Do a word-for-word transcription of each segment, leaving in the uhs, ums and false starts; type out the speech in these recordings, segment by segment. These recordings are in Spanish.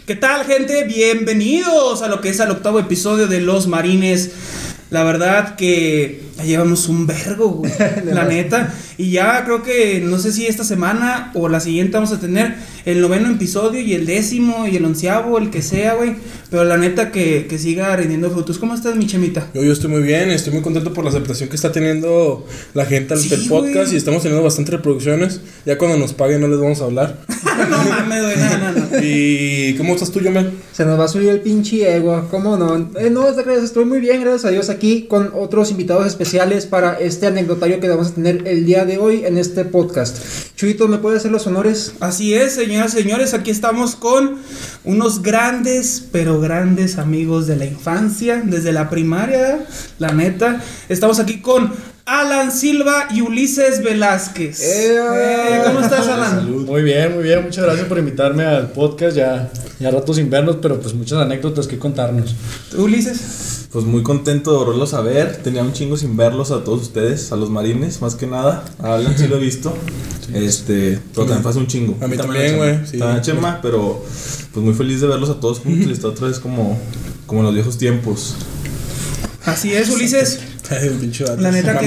¿Qué tal, gente? Bienvenidos a lo que es el octavo episodio de Los Marines. La verdad que ya llevamos un vergo, güey, la neta. Y ya creo que, no sé si esta semana o la siguiente vamos a tener el noveno episodio y el décimo y el onceavo, el que sea, güey. Pero la neta que, que siga rindiendo frutos. ¿Cómo estás, mi Chemita? Yo, yo estoy muy bien, estoy muy contento por la aceptación que está teniendo la gente al sí, del podcast, güey. Y estamos teniendo bastantes reproducciones. Ya cuando nos paguen no les vamos a hablar. No mames, güey, no, no, no. ¿Y cómo estás tú, Yomel? Se nos va a subir el pinche ego, ¿cómo no? Eh, no, estoy muy bien, gracias a Dios, aquí con otros invitados especiales para este anecdotario que vamos a tener el día de hoy en este podcast. Chuyito, ¿me puede hacer los honores? Así es, señoras y señores, aquí estamos con unos grandes, pero grandes amigos de la infancia, desde la primaria, la neta. Estamos aquí con Alan Silva y Ulises Velázquez. Eh, eh, ¿Cómo estás, Alan? Salud. Muy bien, muy bien, muchas gracias por invitarme al podcast, ya, ya rato sin vernos, pero pues muchas anécdotas que contarnos. Ulises. Pues muy contento de volverlos a ver, tenía un chingo sin verlos a todos ustedes, a los marines, más que nada, a Alan sí lo he visto, este, pero también pasa un chingo. A mí también, güey. Sí. También Chema, pero pues muy feliz de verlos a todos juntos y está otra vez como, como en los viejos tiempos. Así es, Ulises. La neta que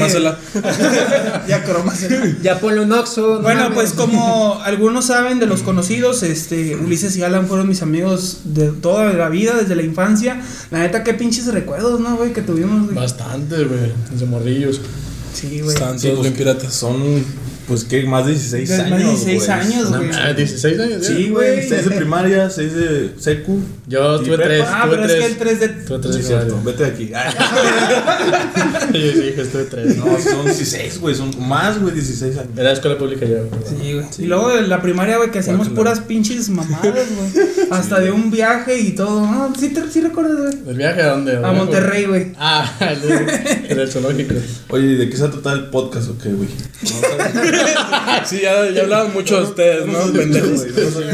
ya cromasela. Ya ponle un oxo. Bueno, mames. Pues como algunos saben de los conocidos, este Ulises y Alan fueron mis amigos de toda la vida, desde la infancia. La neta, qué pinches recuerdos, ¿no, güey? Que tuvimos, güey. Bastante, güey, desde morrillos. Sí, güey. Están sí, todos pues, bien piratas. Son, pues, ¿qué? Más de dieciséis de, años, Más de dieciséis güey. años, güey. Ah, dieciséis años, sí, güey. seis de primaria, seis de secu. Yo tuve tres. Ah, pero tres. es que el tres de... Tuve tres Sí, de cierto, vete de aquí. Yo sí dije, estuve tres. No, son dieciséis, güey, son más, güey, dieciséis años. Era escuela pública ya, güey. Sí, güey. Sí, y luego de la primaria, güey, que hacíamos bueno, puras pinches mamadas, güey. Hasta sí, de un viaje y todo. No, sí, te, sí recuerdas, güey. ¿El viaje a dónde? A Monterrey, güey. Ah, el, el zoológico. Oye, ¿de qué se va a tratar el podcast o qué, güey? Sí, ya, ya hablaban mucho de ustedes, ¿no? Pendejos.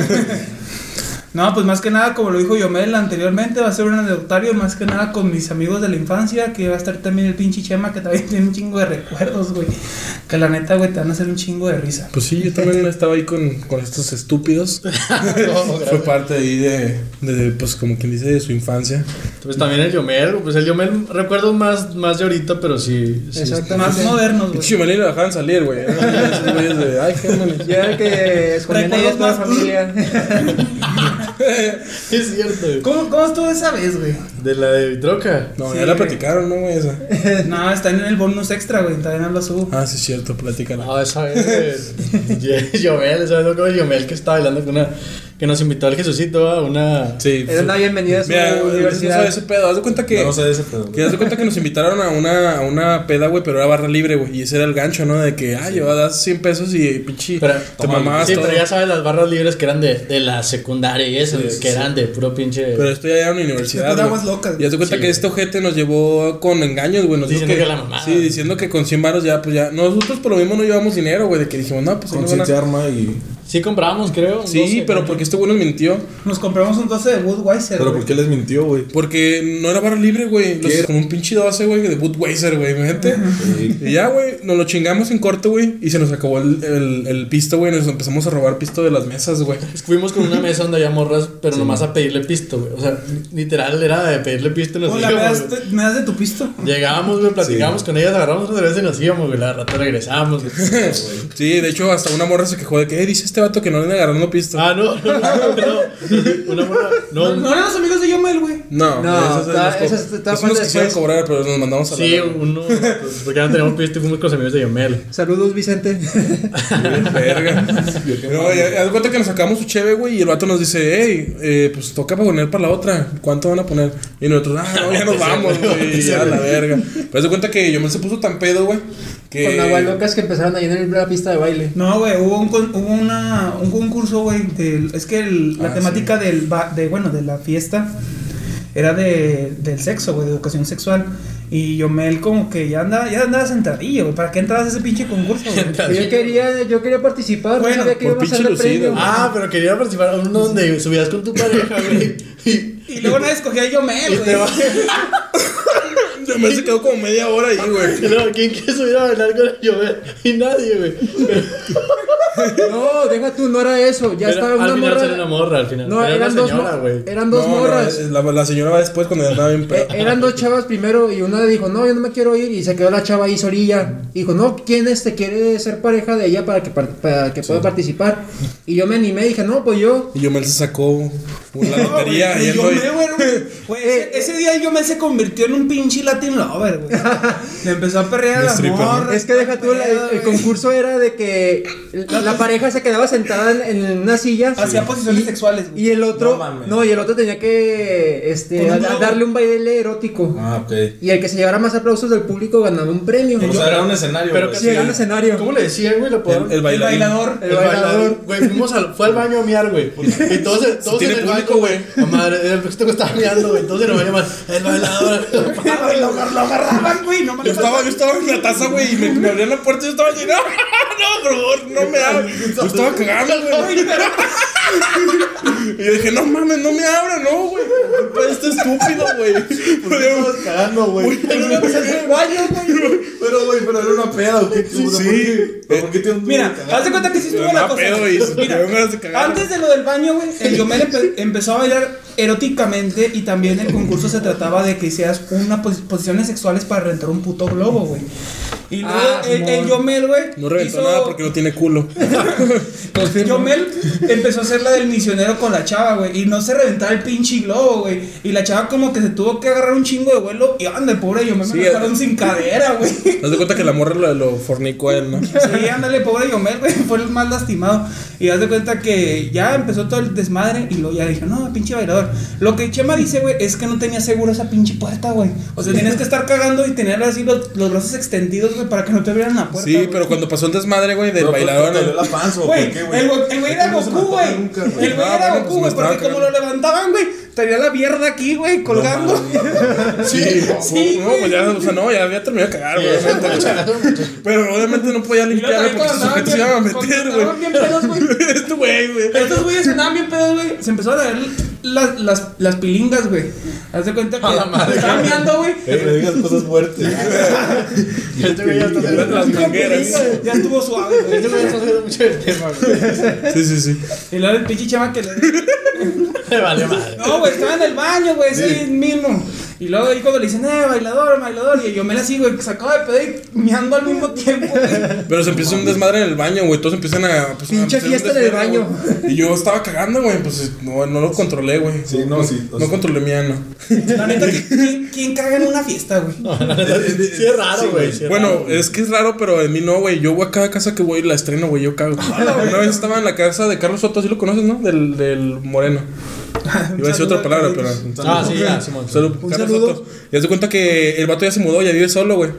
No, pues más que nada, como lo dijo Yomel anteriormente, va a ser un anecdotario más que nada con mis amigos de la infancia, que va a estar también el pinche Chema, que también tiene un chingo de recuerdos, güey. Que la neta, güey, te van a hacer un chingo de risa. Pues sí, yo también estaba ahí con, con estos estúpidos. No, fue parte ahí de, de, pues como quien dice, de su infancia. Pues también el Yomel, pues el Yomel recuerdo más, más de ahorita, pero sí. sí exactamente. Más modernos, güey. Y Yomel lo dejaban salir, güey. Esos güeyes de, ay, qué mal. Ya que escondían ahí a toda la familia. Es cierto, güey. ¿Cómo, ¿Cómo estuvo esa vez, güey? De la de Vitroca. No, sí, ya la platicaron, ¿no, güey? Esa. No, está en el bonus extra, güey. Todavía no lo subo. Ah, sí, es cierto, platícala. No, esa vez, Yomel, esa vez con Yomel que estaba bailando con una. Que nos invitó al Jesucito a una. Sí. Era una bienvenida a su mira, universidad. No sabes ese pedo. Haz de cuenta que. No, no sé ese pedo. Que haz de cuenta que nos invitaron a una, a una peda, güey, pero era barra libre, güey. Y ese era el gancho, ¿no? De que, ah, llevas cien pesos y pichi. Pero, te mamabas sí, todo. pero ya sabes, las barras libres que eran de, de la secundaria y eso, sí, que sí. eran de puro pinche. Pero esto ya era una universidad. De aguas locas. Y haz de cuenta sí, que este ojete nos llevó con engaños, güey. Nos diciendo dijo que, que la mamada. Sí, diciendo que con cien varos ya, pues ya. Nosotros por lo mismo no llevamos dinero, güey. De que dijimos, no, pues con no cien se arma y. Sí, compramos, creo. Sí, doce, pero porque este güey nos mintió. Nos compramos un doce de Budweiser. ¿Pero güey. por qué les mintió, güey? Porque no era barra libre, güey. Con un pinche doce, güey, de Budweiser, güey, gente. Sí. Y ya, güey, nos lo chingamos en corto, güey. Y se nos acabó el, el, el pisto, güey. Nos empezamos a robar pisto de las mesas, güey. Fuimos con una mesa donde había morras, pero sí, nomás a pedirle pisto, güey. O sea, literal era de pedirle pisto y nos Hola, íbamos. ¿me das, ¿me das de tu pisto? Llegábamos, güey, platicábamos sí. con ellas, agarramos otra vez y nos íbamos, güey. La rato regresábamos, güey. Sí, de hecho, hasta una morra se quejó de que, eh, dice este vato que no le agarrando pisto. Ah, no, no, no, no. Una morra. No, no eran los amigos de Yomel, güey. No, no, esos está, esos está nos, nos quisieron cobrar, pero nos mandamos a la. Sí, uno, pues, porque ya no teníamos pisto y fuimos con los amigos de Yomel. Saludos, Vicente. Verga. No, ya, ya de cuenta que nos sacamos su cheve, güey, y el vato nos dice, hey, eh, pues toca para poner para la otra. ¿Cuánto van a poner? Y nosotros, ah, no, ya nos vamos, güey, ya la verga. Pero de cuenta que Yomel se puso tan pedo, güey. Que... Con aguas locas que empezaron a llenar la pista de baile. No, güey, hubo un, hubo una, un concurso, güey. Es que el, la ah, temática sí. del, de, bueno, de la fiesta era de, del sexo, güey, de educación sexual. Y Yomel como que ya andaba, ya andaba sentadillo, güey. ¿Para qué entrabas a ese pinche concurso, güey? Yo quería, yo quería participar, bueno, no sabía que iba a ser el premio. Ah, pero quería participar en uno donde subías con tu pareja, güey. Y, y luego nadie escogía a Yomel, güey. Yomel se quedó como media hora ahí, güey. No, ¿quién quiere subir a bailar con Yomel? Y nadie, güey. No, deja tú, no era eso. Ya Pero estaba al una final morra. salió una morra, al final. No, Era eran una dos, señora, mo- güey. eran dos No, no, morras. la, la señora va después cuando ya andaba bien pedo. Eh, eran dos chavas primero y una le dijo, no, yo no me quiero ir, y se quedó la chava ahí solilla. Y dijo, no, ¿quién este quiere ser pareja de ella para que, par- para que pueda participar? Y yo me animé y dije, no, pues yo. Y Yomel se sacó una lotería. No, güey, yendo y- Yomel, güey, güey, güey, ese, ese día el Yomel se convirtió en un pinche Latin lover, güey. Le empezó a perrear a la stripper, ¿no? morra. Es que deja tú, la- el, el concurso era de que la, la pareja se quedaba sentada en, en una silla. Hacía posiciones y- sexuales, güey. Y el otro, No mames. no, y el otro tenía que este, Con un a- globo. darle un baile erótico. Ah, ok. Y el que se llevara más aplausos del público ganaba un premio. O sea, era un escenario. Pero güey. que Sí, era un escenario. ¿Cómo le decían, güey? ¿Lo El, podemos? el El bailarín. bailador. El bailador. Güey, fuimos al, fue al baño a miar, güey. Y todos, todos tiene en el público, baño, güey. La madre, el que estaba mirando, güey. Entonces nos va a llamar el bailador. Güey, lo, lo agarraban, güey. No me Yo estaba, yo estaba en la taza, güey, y me, me abrían la puerta y yo estaba así, no, no, por favor, no me abran. Yo estaba cagando, güey. Y yo dije, no mames, no me abran, no, güey. Culpa de este estúpido, güey. Estamos cagando, güey. Pero no me salí del baño, güey. Pero, güey, pero era una peda, ¿o qué? Sí, ¿Por sí. qué? ¿Pero por qué tiene un Mira, duro de haz de cuenta que sí estuvo Pero la no cosa. pedo, y se- Mira, me dio ganas de cagar, antes de lo del baño, güey, el Yomel empe- empezó a bailar eróticamente y también el concurso se trataba de que hicieras una pos- posiciones sexuales para rentar un puto globo, güey. Y luego Ah, el, el Simón. Yomel, güey, No reventó hizo- nada porque no tiene culo. Yomel empezó a hacer la del misionero con la chava, güey. Y no se reventaba el pinche globo, güey. Y la chava como que se tuvo que agarrar un chingo de vuelo. Y anda, pobre Yomel, Sí, me lo dejaron sin cadera, güey. Haz de cuenta que la morra lo, lo fornicó a él, ¿no? Sí, ándale, pobre Yomel, güey. Fue el más lastimado. Y haz de cuenta que ya empezó todo el desmadre. Y luego ya dije, no, pinche bailador. Lo que Chema dice, güey, es que no tenía seguro esa pinche puerta, güey. O sea, tenías que estar cagando y tener así los, los brazos extendidos, güey, para que no te abrieran la puerta. Sí, güey. pero cuando pasó el desmadre, güey, del Pero, bailador. ¿te dolió la panza o Güey, por qué, güey? el güey el güey era Es que no se me Goku, antoja güey. nunca, El güey Ah, era bueno, Goku, pues güey, me porque estaba como lo levantaban, güey, tenía la mierda aquí, güey, colgando. Sí, Sí, no, pues ya, o sea, no, ya había terminado de cagar, güey. obviamente. Pero obviamente no podía Y luego limpiarlo también porque cuando sus andaban sujetos se bien- iban a cuando meter, güey. andaban bien pedos, güey. Este güey, güey. Estos güeyes andaban bien pedos, güey. Se empezaron a ver las, las, las pilingas, güey. Haz de cuenta que A la madre. estaban meando, güey. Eh, me digas cosas fuertes. Este güey ya está haciendo Las mangueras. Ya estuvo suave, güey. Este güey ya está haciendo mucho el tema, güey. Sí, sí, sí. Y luego el pinche chama que le. Me vale madre. No, güey, estaba en el baño, güey, sí, mismo. Y luego ahí cuando le dicen, eh, bailador, bailador. Y yo me la sigo, güey, que se acaba de pedir y meando al mismo tiempo, güey. Pero se empieza un desmadre en el baño, güey. Todos empiezan a. Pues, Pinche a hacer un fiesta en el desvergue, baño. güey. Y yo estaba cagando, güey. Pues no, no lo controlé, güey. Sí, no, sí, o No sea- controlé mi ano. La neta, ¿quién, quién caga en una fiesta, güey? Sí es raro, güey. sí es Bueno, raro, güey. es que es raro, pero en mí no, güey. Yo voy a cada casa que voy la estreno, güey. Yo cago. Una vez estaba en la casa de Carlos Soto, así lo conoces, ¿no? Del, del Moreno. Iba a decir otra palabra, pero. Ah, sí, ya, Simón. Salud, Un Carlos saludo. Soto. Y haz de cuenta que el vato ya se mudó, ya vive solo, güey.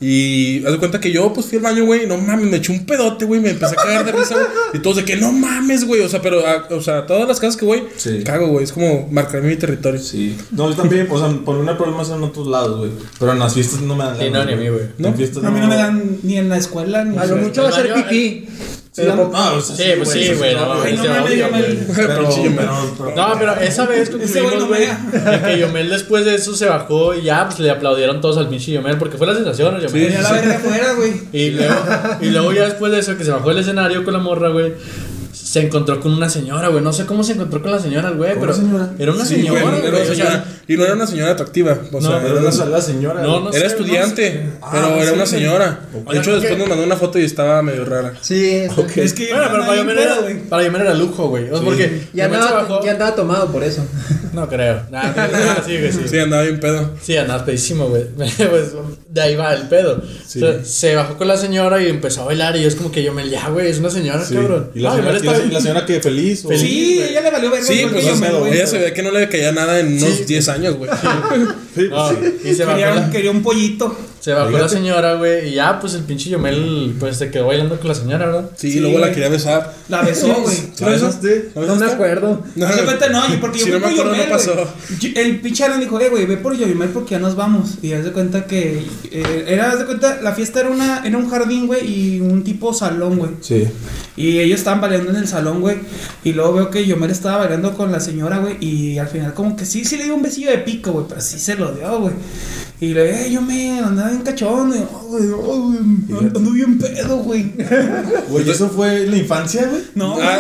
Y haz de cuenta que yo, pues fui al baño, güey. Y no mames, me eché un pedote, güey. Me empecé a cagar de risa, güey. Y todos de que no mames, güey. O sea, pero, a, o sea, todas las casas que voy, Sí. cago, güey. Es como marcarme mi territorio. Sí. No, yo también, o sea, por una problema en otros lados, güey. Pero en las fiestas no me dan Sí, no, ni a mí, güey. En fiestas A mí no me dan ni en la escuela ni A lo en mucho va a ser pipí. Pero no, No, o sea, Sí, pues sí, güey. No, Ay, no ese mames, obvio, Yomel. güey. Pero, Pinche Yomel. pero, pero- No, pero esa vez Ese güey concluimos, no güey, me de que Yomel después de eso se bajó y ya, pues le aplaudieron todos al pinche Yomel porque fue la sensación, ¿no, Yomel? Tenía la verga afuera, güey. Y luego, y luego ya después de eso, que se bajó del escenario con la morra, güey, se encontró con una señora, güey. No sé cómo se encontró con la señora, el güey, pero señora? era una Sí, señora, güey, güey. era una o sea, señora. Y no era una señora atractiva. O sea, No, era Pero una no la señora. No, no Era sé, estudiante, no sé. pero Ah, era sí, una sí. señora. De Oye, hecho, ¿por después qué? nos mandó una foto y estaba medio rara. Sí, este, Es que Bueno, pero para Yomel era, era, para Yomel era lujo, güey. O sea, porque ya, Yomel se andaba, bajó. ya andaba tomado por eso. No creo. Nah, nah, sí, güey, sí. Sí, andaba bien pedo. Sí, andabas pedísimo, güey. Pues de ahí va el pedo. Sí. O sea, se bajó con la señora y empezó a bailar. Y yo es como que Yomel, ya, güey, es una señora, Sí. cabrón. ¿Y la, No, señora, Yomel y la- está y la señora que feliz? o- Feliz. Sí, güey. ella le valió verga. Sí, igual pues que Yomel, güey. ella se veía que no le caía nada en unos Sí. diez años, güey. Sí, No, sí. y se bajó, Quería, la, quería un pollito. se bajó la Fíjate. señora, güey. Y ya, pues el pinche Yomel, pues se quedó bailando con la señora, ¿verdad? Sí, Sí, luego la güey. quería besar. La besó, güey. ¿Sí lo besaste? ¿Lo No me besaste? acuerdo. No, Haz de cuenta, no, y porque yo Si fui no me por acuerdo, no Yomel, güey. pasó. Yo- El pinche Alan dijo, eh, güey, ve por Yomel porque ya nos vamos. Y haz de cuenta que eh, era, haz de cuenta, la fiesta era una era un jardín, güey, y un tipo salón, güey. Sí. Y ellos estaban bailando en el salón, güey. Y luego veo que Yomel estaba bailando con la señora, güey. Y al final como que sí, sí le dio un besillo de pico, güey. Pero sí se lo dio, güey. Y le, eh, yo me andaba bien cachón. Y, oh, güey, oh, güey, ando bien pedo, güey. Güey, ¿eso fue la infancia, güey? No, Güey,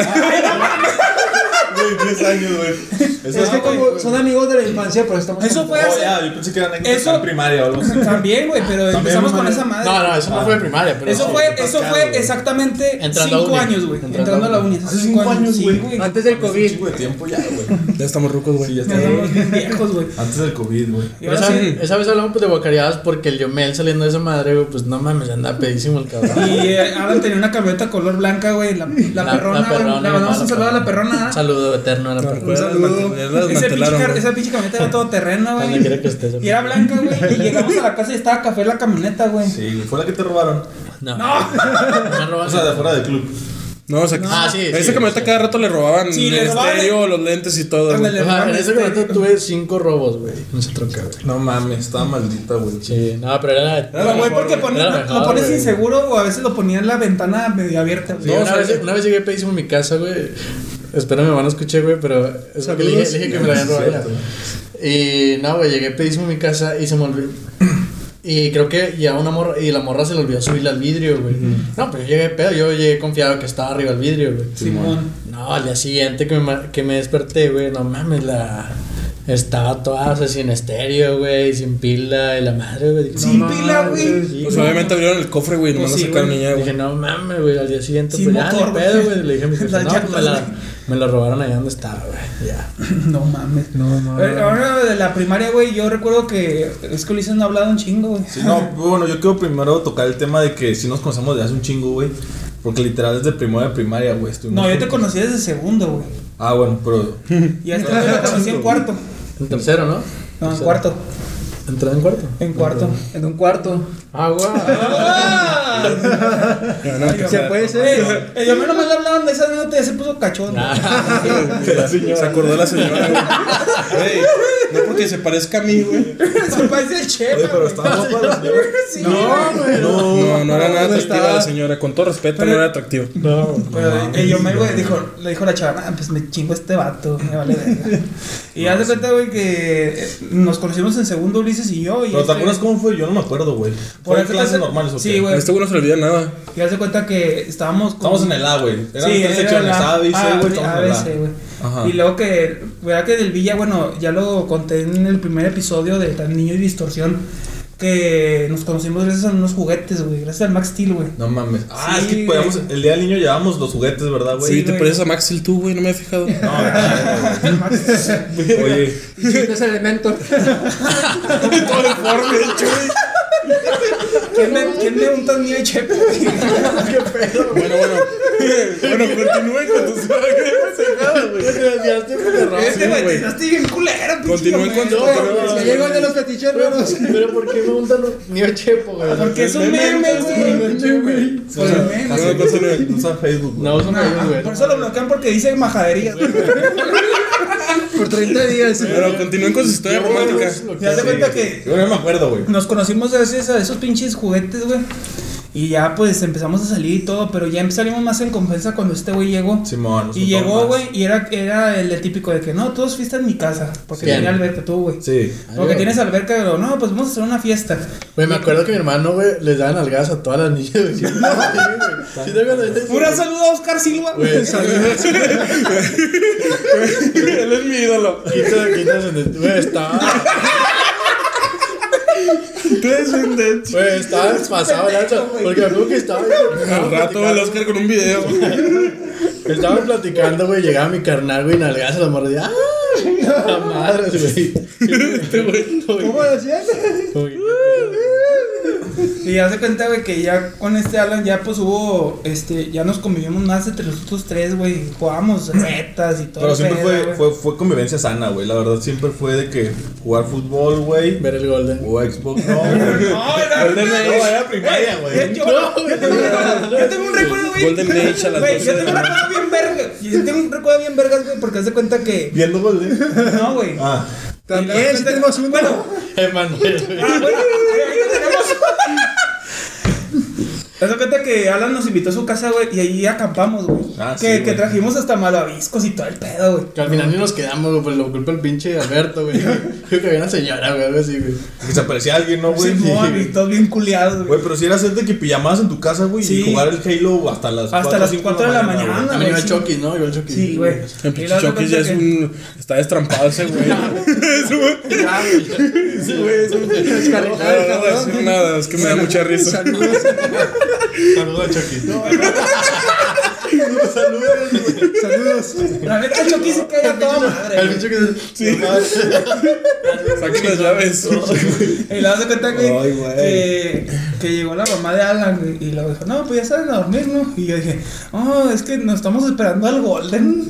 diez años, güey. Es que como son amigos de la infancia, pues estamos. Eso fue Oh, hace- ya, yo pensé que eran anécdotas Eso- en primaria o algo así. También, güey, pero empezamos con esa madre. No, no, eso no fue de primaria, pero. Eso sí. fue, eso Pascal, fue güey. exactamente Entrando a cinco uni. años, güey. Entrando Entrando a la a uni. Hace cinco años, sí, güey. güey. Antes del Hace un COVID. chingo de tiempo ya, güey. Ya estamos rucos, güey. Sí, ya Ya está. estamos bien viejos, güey. Antes del COVID, güey. Y ahora Esa, sí. esa vez hablamos pues, de guacareadas porque el Yomel saliendo de esa madre, güey, pues no mames, andaba pedísimo el cabrón. Y eh, Alan tenía una camioneta color blanca, güey. La, la, La- perrona, la perrona, güey. Le mi mandamos mamá, un saludo a la perrona. Un saludo eterno a la No, perrona. pues, Un saludo. Ya la Ese pinche desmantelaron, car- güey. esa pinche camioneta era todo terreno, Donde güey. quiera que estés. Y era blanca, güey. Y llegamos a la casa y estaba café la camioneta, güey. Sí, güey. ¿Fue la que te robaron? No. Me roban. O sea, de afuera del club. No, o sea, que Ah, sí, a esa sí, camioneta sí. cada rato le robaban Sí, le el robaban estéreo, los lentes y todo, güey. Ándale. O sea, en Este- ese momento tuve cinco robos, güey. No se troca, güey. No mames, estaba maldita, güey. Sí, no, pero era. Era Pero, la güey, mejor, porque güey. ponía- Era la lo mejor, pones güey. inseguro o a veces lo ponía en la ventana medio abierta. Sí, güey. una, vez, una vez llegué pedísimo en mi casa, güey. Espero mi mamá no escuché, güey, pero es que le dije, le dije que me lo habían robado ya. Y no, güey, llegué pedísimo en mi casa y se me olvidó. Y creo que ya una morra, y la morra se le olvidó subirle al vidrio, güey. No, pero yo llegué pedo, yo llegué confiado que estaba arriba del vidrio, güey. Simón. No, al día siguiente que me, ma- que me desperté, güey, no mames, la. Estaba toda, o sea, sin estéreo, güey, sin pila, y la madre, güey. Dije, Sin no pila, mames, güey. sí, Pues güey. obviamente abrieron el cofre, güey, nomás Pues lo sí, sacaron güey. y ya, güey. Dije, no mames, güey, al día siguiente, Sin pues ya, motor, ni pedo, güey. güey. Le dije a mi jefe, Las no, llantas, me la, güey. me la robaron allá donde estaba, güey, ya. No mames. No, mames. Eh, Ahora de la primaria, güey, yo recuerdo que es que Ulises no ha hablado un chingo, güey. Sí, no, bueno, yo quiero primero tocar el tema de que sí nos conocemos desde hace un chingo, güey. Porque literal desde primero de primaria, güey. estuvimos No, yo te juntos. conocí desde segundo, güey. Ah, bueno, pero. Y a este güey lo conocí en cuarto. En tercero, ¿no? No, en Tercero. cuarto. ¿Entró en cuarto? En cuarto. En un cuarto. Ah, guau. ¡Ah! Ya, no, que Se sea- puede Eh, ser. eh, yo menos mal hablaban de esa anécdota y ya se puso cachón. güey. Se acordó la señora, güey. Güey, no porque se parezca a mí, güey. Se parece el chef. Oye, pero estaba guapa la señora. Sí, No, güey. No, no era nada no atractiva estaba. la señora. Con todo respeto, Pero- no era atractiva. No. Pero el Yomel, güey, dijo, le dijo a la chava, ah, pues me chingo este vato, me vale verga. Y haz de cuenta, güey, que eh, nos conocimos en segundo Ulises y yo. Y Pero ¿te este- acuerdas cómo fue? Yo no me acuerdo, güey. Por ¿Fue en eso clases te- normales o sí, qué? güey. A este güey no se le olvida nada. Y haz de cuenta que estábamos con- Estamos en el A, güey. Eran Sí, tres era secciones, la- A, B y C, A, güey. B, Estamos A, en el B, A. C, güey. Ajá. Y luego que, verdad que del Villa, bueno, ya lo conté en el primer episodio de Tan Niño y Distorsión, que nos conocimos gracias a unos juguetes, güey, gracias al Max Steel, güey. No mames. Ah, Sí, es que podíamos, güey. el día del niño llevábamos los juguetes, ¿verdad, güey? Sí, te güey. pareces a Max Steel tú, güey, no me he fijado. No, El Max Steel. oye, Y chiste ese elemento. Todo deforme, ¿Quién me, quién me un Tan Niño y Chepe? Bueno, bueno. Bueno, continúen con tus güey. Te desviaste, perro. Este, güey, güey. te estás bien culero, pinche Continúen con Yomel. tu- No, ya llegó el de los fetiches raros. Pero ¿por qué me gustan Niño Chepo, güey? Porque es un meme, güey. o sea, meme, casi güey. no usa- no usa Facebook, güey. No, uso Ah, Facebook, güey. por eso lo bloquean porque dice majaderías. Por treinta días. Pero continúen con su historia romántica. Y haz de cuenta que Yo no me acuerdo, güey. nos conocimos gracias a esos pinches juguetes, güey. Y ya pues empezamos a salir y todo, pero ya salimos más en confianza cuando este güey llegó. Simón. nos Y juntamos llegó, más. güey, y era, era el, el típico de que no, todos fuiste en mi casa. Porque ¿Quién? tenía alberca, tú, güey. Sí. Porque tienes alberca, pero no, pues vamos a hacer una fiesta. Güey, me acuerdo que mi hermano, güey, les daban algas a todas las niñas, güey. Sí, güey. Sí, te acuerdas de eso? Un saludo a Oscar Silva. Güey, Él es mi ídolo. quita, quita, güey, estaba. Güey, estaba pasado, Nacho. Porque me acuerdo que estaba. Al rato el Oscar con un video. Estaban platicando, güey. Llegaba mi carnal, güey, nalgazo a la morra. ¡Ay! La madre, güey. ¿Cómo decías? Como que- Y ya se cuenta, güey, que ya con este Alan ya pues hubo, este, ya nos convivimos más entre nosotros tres, güey. Jugábamos retas y todo. Pero el siempre pedo, fue, güey. fue, fue convivencia sana, güey. La verdad, siempre fue de que jugar fútbol, güey. Ver el Golden. O Xbox, no, güey. No, era, Golden Age. No, era primaria, güey. Yo, yo, yo tengo, yo tengo un recuerdo, güey. Golden Age a las Güey, doce yo de tengo la un recuerdo bien verga. Yo tengo un recuerdo bien vergas, güey, porque haz de cuenta que. Viendo Golden. No, güey. Ah. También, si tenemos uno. Bueno, Emanuel, güey. ah, bueno, ahí lo tenemos. Te das cuenta que Alan nos invitó a su casa, güey, y ahí acampamos, güey. Ah, que, sí, que güey. trajimos hasta malvaviscos y todo el pedo, güey. Que al final ni nos quedamos, güey, pues lo culpa el pinche Alberto, güey. Creo que había una señora, güey, algo así, güey. Que se aparecía alguien, ¿no, güey? Sí, no, y todos bien culiados, güey. Güey, pero si era hacerte que pijamabas en tu casa, güey, Sí. y jugar el Halo hasta las Hasta las cuatro de la mañana. A mí güey, iba sí. Chucky, ¿no? Iba Chucky. Sí, güey. El Y pinche luego Chucky te ya es cuenta un. Está destrampado ese güey. Ese güey. Ya, güey. Ese güey es un. Escaleta, No, no, no voy a cabrón. decir nada, es que me da mucha risa. Saludos. Saludos a Chucky. Saludos. La neta, Chucky se cae a toda madre. El güey. pinche que. Sí. Saquen las llaves. Y luego se cuenta, güey, Ay, güey. que, que llegó la mamá de Alan, güey, y luego dijo, no, pues ya salen a dormir, ¿no? Y yo dije, oh, es que nos estamos esperando al Golden.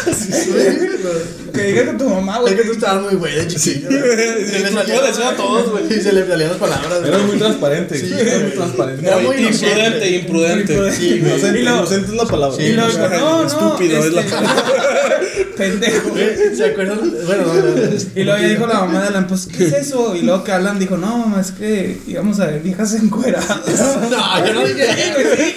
Que diga con tu mamá, güey. Es que tú estabas muy güey de chiquillo. Sí, Se le tú salían lo decías a todos, güey. Y se le salían las palabras, güey. Eras muy transparente. Sí, eras muy transparente. Era muy Imprudente, imprudente. Sí, güey. Inocente, Y luego- inocente es la palabra. Y luego dijo, no, no. Estúpido, es la este, pendejo. Güey, ¿se acuerdan? Bueno, no, no, no. Y luego ya dijo la mamá de Alan, pues, ¿qué es eso? Y luego que Alan dijo, no, mamá, es que íbamos a ver viejas encueradas. No, yo no dije. Sí, güey, sí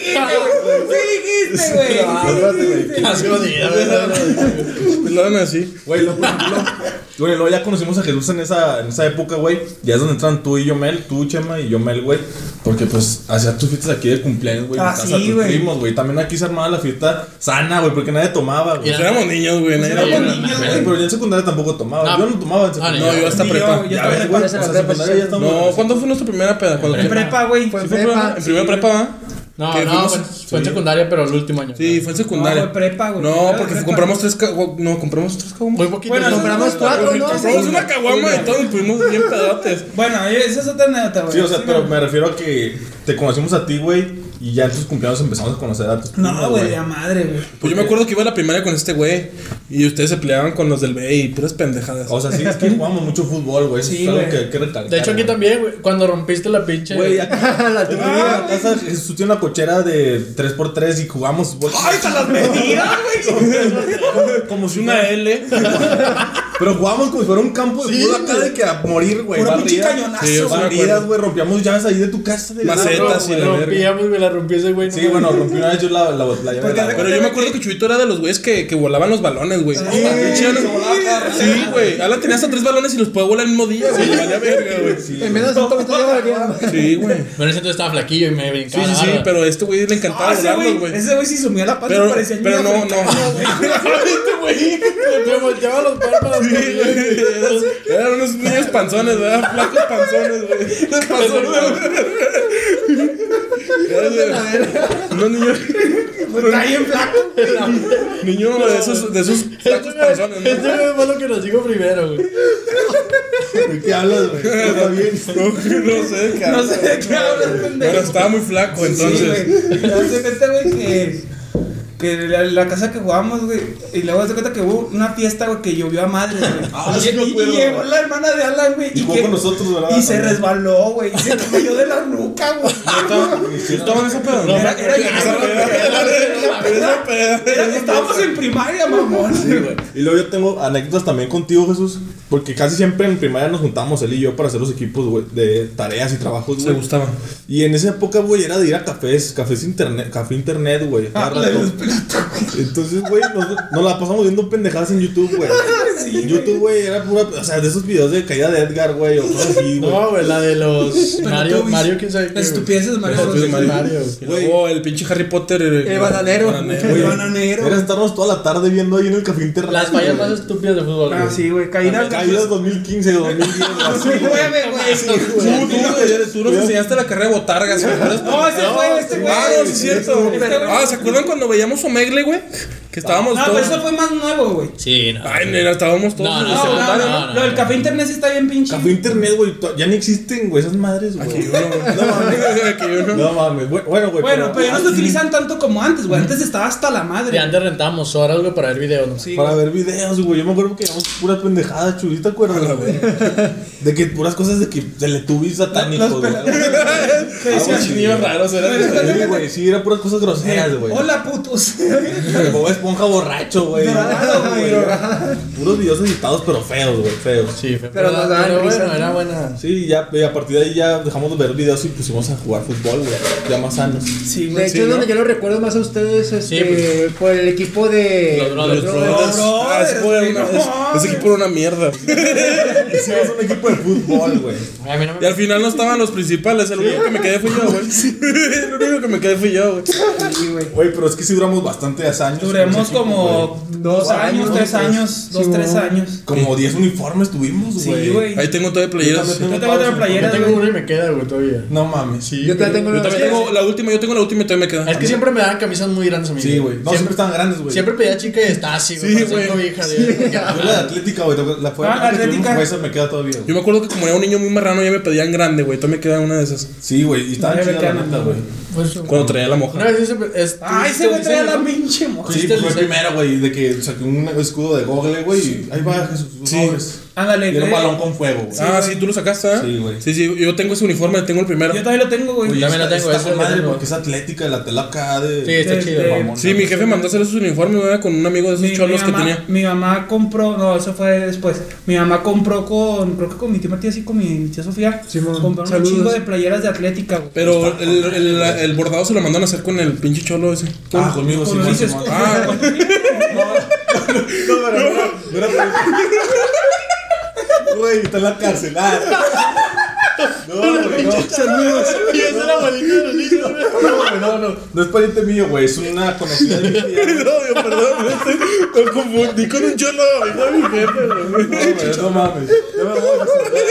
dijiste, güey. Sí dijiste, güey. Casi jodido, güey. Lo dan así. Güey, lo, por ejemplo, güey, luego ya conocimos a Jesús en esa, en esa época, güey. Ya es donde entran tú y Yomel, tú, Chema y Yomel, güey. Porque pues hacías tus fiestas aquí de cumpleaños, güey. En Ah, casa sí, de tus güey. primos, güey. También aquí se armaba la fiesta sana, güey, porque nadie tomaba, güey. Pues éramos niños, güey. nadie- éramos Éramos niños, Güey, güey. pero yo en secundaria tampoco tomaba. No. Yo no tomaba en Ah, secundaria. No, yo hasta Ni prepa. yo, yo Ya también ves, güey. parece O la sea, prepa, secundaria sí. ya estamos. No, ¿cuándo fue nuestra primera peda? ¿Cuándo En fue? prepa, güey. Fue Sí, en fue prepa. en primera prepa, ¿va? No, Que no, fuimos- fue, fue en sí. secundaria, pero el último año. Sí, fue en secundaria. No, fue prepa, güey. No, Primero porque prepa. compramos tres ca- No, compramos tres caguamas. Muy poquito. Bueno, no, compramos no, cuatro, no, ¿no? Compramos una caguama y todos nos pusimos bien pedotes. Bueno, esa es otra anécdota, güey. Sí, o sea, Sí, pero güey. me refiero a que te conocimos a ti, güey. Y ya en tus cumpleaños empezamos a conocer a tus primos, No, güey, de a madre, güey. Pues yo me acuerdo que iba a la primaria con este güey. Y ustedes se peleaban con los del B y puras pendejadas. O sea, sí, es que jugamos mucho fútbol, güey. Eso Sí, es algo güey. que hay que recalcar. De hecho, aquí güey. también, güey, cuando rompiste la pinche. Güey, acá La en la casa Jesús tiene una cochera de tres por tres y jugamos fútbol. ¡Ay, te las medidas, güey! como si una L. Pero jugamos como si fuera un campo de Sí, fútbol acá güey. de que a morir, güey. Puro pinche Barridas. cañonazo, Sí, o sea, güey. Barridas, güey. Rompíamos llaves ahí de tu casa. De Macetas verdad, y güey. la verga. rompíamos, güey, la rompió ese güey. no Sí, mames. bueno, rompí una vez yo la, la, la llave de Porque la de- Pero yo me acuerdo que Chuito era de los güeyes que, que volaban los balones, güey. Sí, Pinche Alan- se volaba cada rato. Sí, güey. Alan tenía hasta tres balones y los puede volar el mismo día, güey. Valía verga, güey. Sí, En menos de cinco minutos ya valía. Sí, güey. Pero en ese entonces estaba flaquillo y me Sí, brincaba. sí, la sí, barra. pero a este güey le encantaba Ah, ese volarlos, güey, güey. ese güey sí sumía la panza y Pero, parecía el pero niño no, no. africano, güey. Este güey. Me volteaba los párpados. Sí, güey. Eran unos niños panzones, ¿verdad? Flacos panzones, güey. Panzones, unos niños. Está bien flaco. Niños de esos, de esos flacos panzones, Este ¿no? güey fue lo que nos dijo primero, güey. ¿De qué hablas, güey? Está bien. No, no sé de qué No hablas. sé de qué hablas, pendejo. Pero estaba muy flaco, entonces. Sí, güey. Haz de cuenta, güey, que. Que la, la casa que jugábamos, güey. Y luego haz de cuenta que hubo una fiesta, güey, que llovió a madre, güey. Ah, y, sí me y- y acuerdo. llegó la hermana de Alan, güey. Y jugó que- con nosotros, ¿verdad? Y se resbaló, güey. Y se cayó de la nuca, güey. ¿Sí estaba en esa peda? Era, era, era, Esa peda. Esa peda. era- estábamos en primaria, mamón. Sí, güey. Y luego yo tengo anécdotas también contigo, Jesús. Porque casi siempre en primaria nos juntamos él y yo para hacer los equipos, güey, de tareas y trabajos, Se güey. gustaba. Y en esa época, güey, era de ir a cafés, cafés internet, café internet, güey. cada Ah, rato. la luz pirata, güey. Entonces, güey, nos, nos la pasamos viendo pendejadas en YouTube, güey. Sí, En YouTube, güey, era pura. O sea, de esos videos de caída de Edgar, güey, o cosas así, güey. No, güey, la de los Mario, tú, Mario, quién sabe qué. Las güey. estupideces de Mario Las Bros. estupideces de Mario. Y luego el pinche Harry Potter. El bananero. El bananero. Era estarnos toda la tarde viendo ahí en el café internet. Las fallas güey. más estúpidas de fútbol. Ah, güey. sí, güey. Caídas. Caídas dos mil quince, dos mil diez, así, güey. Nueve, güey. Sí, Tú, güey. tú, tú nos enseñaste la carrera de botargas, güey. No, ese fue, este güey. Ah, no, sí es cierto. Este güey. Ah, ¿se acuerdan cuando veíamos Omegle, güey? Que estábamos No, todos. pero eso fue más nuevo, güey. Sí, no. Ay, nena, estábamos todos No, en no, el No, no, secundario, no, ¿no? no, Lo del no. café internet sí está bien pinche. Café internet, güey. to- Ya ni existen, güey, esas madres, güey. Aquí uno, güey. No mames. Aquí uno. No mames. Bu- Bueno, güey. Bueno, pero ya no se utilizan tanto como antes, güey. Antes estaba hasta la Y madre. antes rentábamos horas, güey, para ver videos, ¿no? Sí, Para güey. ver videos, güey. Yo me acuerdo que íbamos puras pendejadas, Chuy. ¿Te acuerdas, güey? De que puras cosas de que teletubbies satánicos, Los güey. pelados. Que decían, Niños raros, era. Sí, güey. Sí, eran puras cosas groseras, güey. Hola, putos. Bob Esponja borracho, güey. Puros videos editados, pero feos, güey, feos. Sí, fe- Pero nos daban pero risa. bueno, era buena. Sí, ya, y a partir de ahí ya dejamos de ver videos y pusimos a jugar fútbol, güey. Ya más sanos. Sí, De güey. hecho, es donde yo lo recuerdo más a ustedes este, Sí, pues. por el equipo de Los Brothers. los Brothers. Ah, ese, Brothers, fue una- güey, ese- no ese equipo era una mierda. Hicimos un equipo de fútbol, güey. A mí no me Y al final no estaban los principales, el único que me quedé fui yo, güey. El único que me quedé fui yo, güey. Sí, güey. Güey, pero es que sí duramos bastantes años. Duremos con ese equipo, como dos años, años, tres pues. años, dos, Sí, tres güey. años. güey. Como diez uniformes tuvimos, Sí, güey. güey. Ahí tengo todavía playeras. Yo también Yo tengo otra todas, playera, Yo tengo güey. una y me queda, güey, todavía. No mames. Sí. Yo también tengo Yo una también tengo la última, yo tengo la última y todavía me queda. Es que siempre me daban camisas muy grandes a mí. Sí, güey. No, siempre estaban grandes, güey. Siempre pedía chica y está así, güey. Sí, parecía güey. cobija de- Yo la de Atlética, güey. La fue Ah, la que tuvimos, Atlética. güey, esa me queda todavía, güey. Yo me acuerdo que como era un niño muy marrano ya me pedían grande, güey. Todavía me queda una de esas. Sí, güey. Y estaba No, ya me chida la quedan, neta, güey. Pues, Cuando traía la moja. una vez hice. es- Ay, tuviste ese güey el traía diseño, la ¿no? pinche moja. Sí, ¿Viste pues el fue diseño? primero, güey, de que saqué un escudo de Google, güey, y ahí va Jesús, sus Sí. sobres. Ándale, Y era un güey. balón con fuego, güey. Ah, sí, tú lo sacaste, ¿eh? Sí, güey. Sí, sí, yo tengo ese uniforme, tengo el primero. Yo también lo tengo, güey. Güey, también está- la tengo, está ese con lo madre tengo. porque es atlética, la tela acá de... Sí, está De- chido. de- mamón. Sí, mi jefe mandó a hacer sus uniformes, güey, con un amigo de esos Mi, cholos mi que mamá, tenía. mi mamá compró, no, eso fue después. Mi mamá compró con, creo que con mi tía Martí, así con mi tía Sofía. Simón, compró un saludos. chingo de playeras de Atlética, güey. Pero el, el, el bordado se lo mandaron a hacer con el pinche cholo ese. Ah, conmigo, Con sí, Ulises, Simón. con- Ah, No, pero no, no era por- Güey, está en la cárcel. Ah. No, güey, no. saludos. Y esa era abuelita de los niños, güey. No, güey, no, no. No es pariente mío, güey. Es una conocida de mi tía. No, yo, perdón, me confundí con un cholo, hijo de mi jefe, güey. No, güey, no mames. Ya me voy a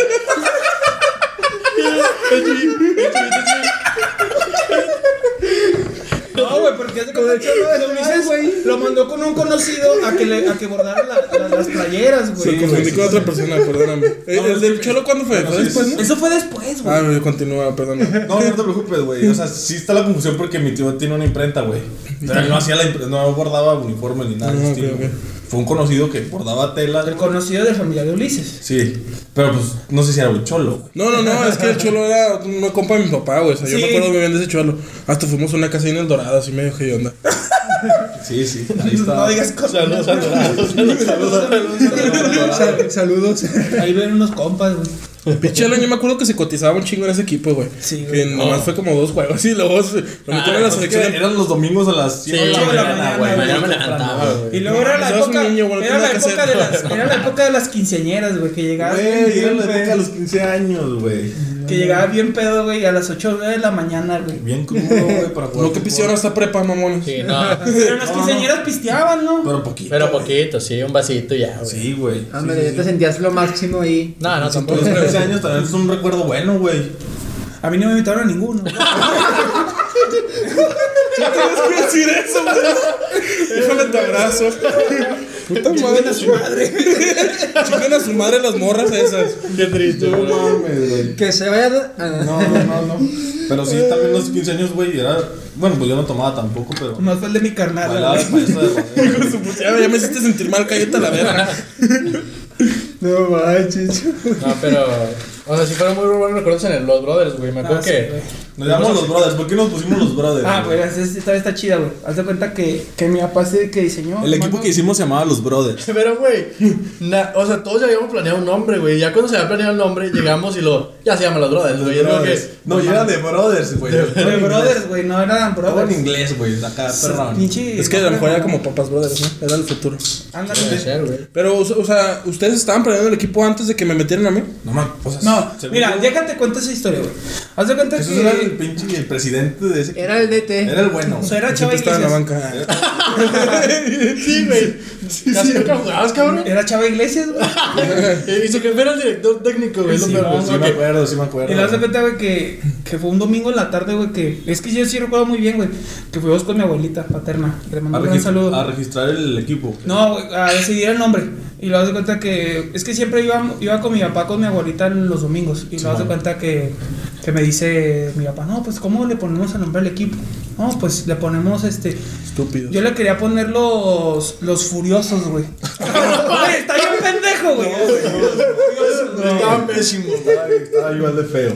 No, güey, porque hace como Ulises lo mandó con un conocido a que le a que bordara la- la- las playeras, Me güey. confundí con otra persona, perdóname. ¿El, el del cholo cuándo fue? ¿Fue sí, después, sí, no? Eso fue después, güey. Ah, me continúa, perdóname. No, no te preocupes, güey. O sea, sí está la confusión porque mi tío tiene una imprenta, güey. Pero él no hacía la imprenta, no bordaba uniforme ni nada de Ah, ese ok, estilo. ok. Fue un conocido que bordaba tela. El conocido de familia de Ulises. Sí. Pero pues no sé si era un cholo, güey. No, no, no, es que el cholo era una compa de mi papá, güey. O sea, yo Sí. me acuerdo muy bien de ese cholo. Hasta fuimos a una casa ahí en El Dorado, así medio que onda. Sí, sí. Ahí está. No digas cosas. Saludos, saludos, saludos. Sal- saludos. Ahí ven unos compas, güey. Pinche Alan, yo me acuerdo que se cotizaba un chingo en ese equipo, güey. Sí, Que güey. nomás fue como dos juegos y luego se- lo metieron en la Pues es que selección. eran los domingos a las siete Sí, de la ocho de la mañana, mañana, güey. güey. Mañana me levantaba, güey. Y luego era la Eras un época, niño, güey, no era la tenía que época de hacer. las, era la época de las quinceañeras, güey, que llegaba Güey, bien, era la güey. época de los quince años, güey. Que llegaba bien pedo, güey, a las ocho o nueve de la mañana, güey. Bien crudo, güey, para jugar. Lo que fútbol. pistearon hasta prepa, mamones. Sí, no. Pero las quinceañeras pisteaban, ¿no? Pero poquito. Pero güey. poquito, sí, un vasito ya, güey. Sí, güey. Ándale, ya te sentías lo máximo ahí. No, no, tampoco. Los quince años también es un recuerdo bueno, güey. A mí no me invitaron a ninguno. Tienes que decir eso, güey. Déjame te abrazo. Puta madre. a su madre. Chingan a su madre las morras esas. Qué triste, No güey. mames, güey. Que se vayan. ah, No, no, no, no. Pero sí, también los quince años, güey, era... Bueno, pues yo no tomaba tampoco, pero... Más fue el de mi carnal, Bailaba el güey. maestro de rodeo. Hijo de su puta- Ya, ya me hiciste sentir mal, cállate a la verga. No manches. No, pero. O sea, sí fueron muy buenos recuerdos en el Los Brothers, güey. Me acuerdo Ah, sí, que. güey. Nos llamamos los brothers. ¿Por qué nos pusimos los brothers? Ah, güey? pues esta esta está chida, güey. Haz de cuenta que, que mi papá se que diseñó. El equipo mano, que hicimos se llamaba los brothers. Pero, güey, na- o sea, todos ya habíamos planeado un nombre, güey. Ya cuando se había planeado el nombre, llegamos y lo. Ya se llaman Los Brothers, güey. Es como que. No, y eran de brothers, güey. De brothers, güey, no eran Todo en brothers. inglés, güey. Acá, perrón. Pinche. Es que a lo mejor era como Papas Brothers, ¿no? Era el futuro. Ándale. Puede ser, güey. Pero, o o sea, ¿ustedes estaban planeando el equipo antes de que me metieran a mí? No, man, o sea, No, según mira, yo, déjate cuenta esa historia, güey. Haz de cuenta Jesús era el que. pinche el presidente de ese equipo. Era el D T. Era el bueno. O sea, era Chava Siempre estaba en la Iglesias. banca. Sí, güey. Casi nunca jugabas, cabrón. Era Chava Iglesias, güey. Y su jefe era el director técnico, güey. Sí, lo peor, no, Sí güey, me que- acuerdo, sí me acuerdo. Y le das cuenta, güey, que, que fue un domingo en la tarde, güey, que... Es que yo sí recuerdo muy bien, güey, que fuimos con mi abuelita paterna. Que le a, mando un gran registrar- saludo. a registrar el equipo. No, güey, a decidir el nombre. Y lo das de cuenta que... Es que siempre iba, iba con mi papá, con mi abuelita en los domingos. Y lo das de cuenta que, que me dice mi papá, no, pues, ¿cómo le ponemos el nombre al equipo? No, pues, le ponemos este... Estúpidos. Yo le quería poner los... Los furiosos, güey. Güey, está bien pendejo, güey. Estaban pésimo. Estaba, estaba igual de feo.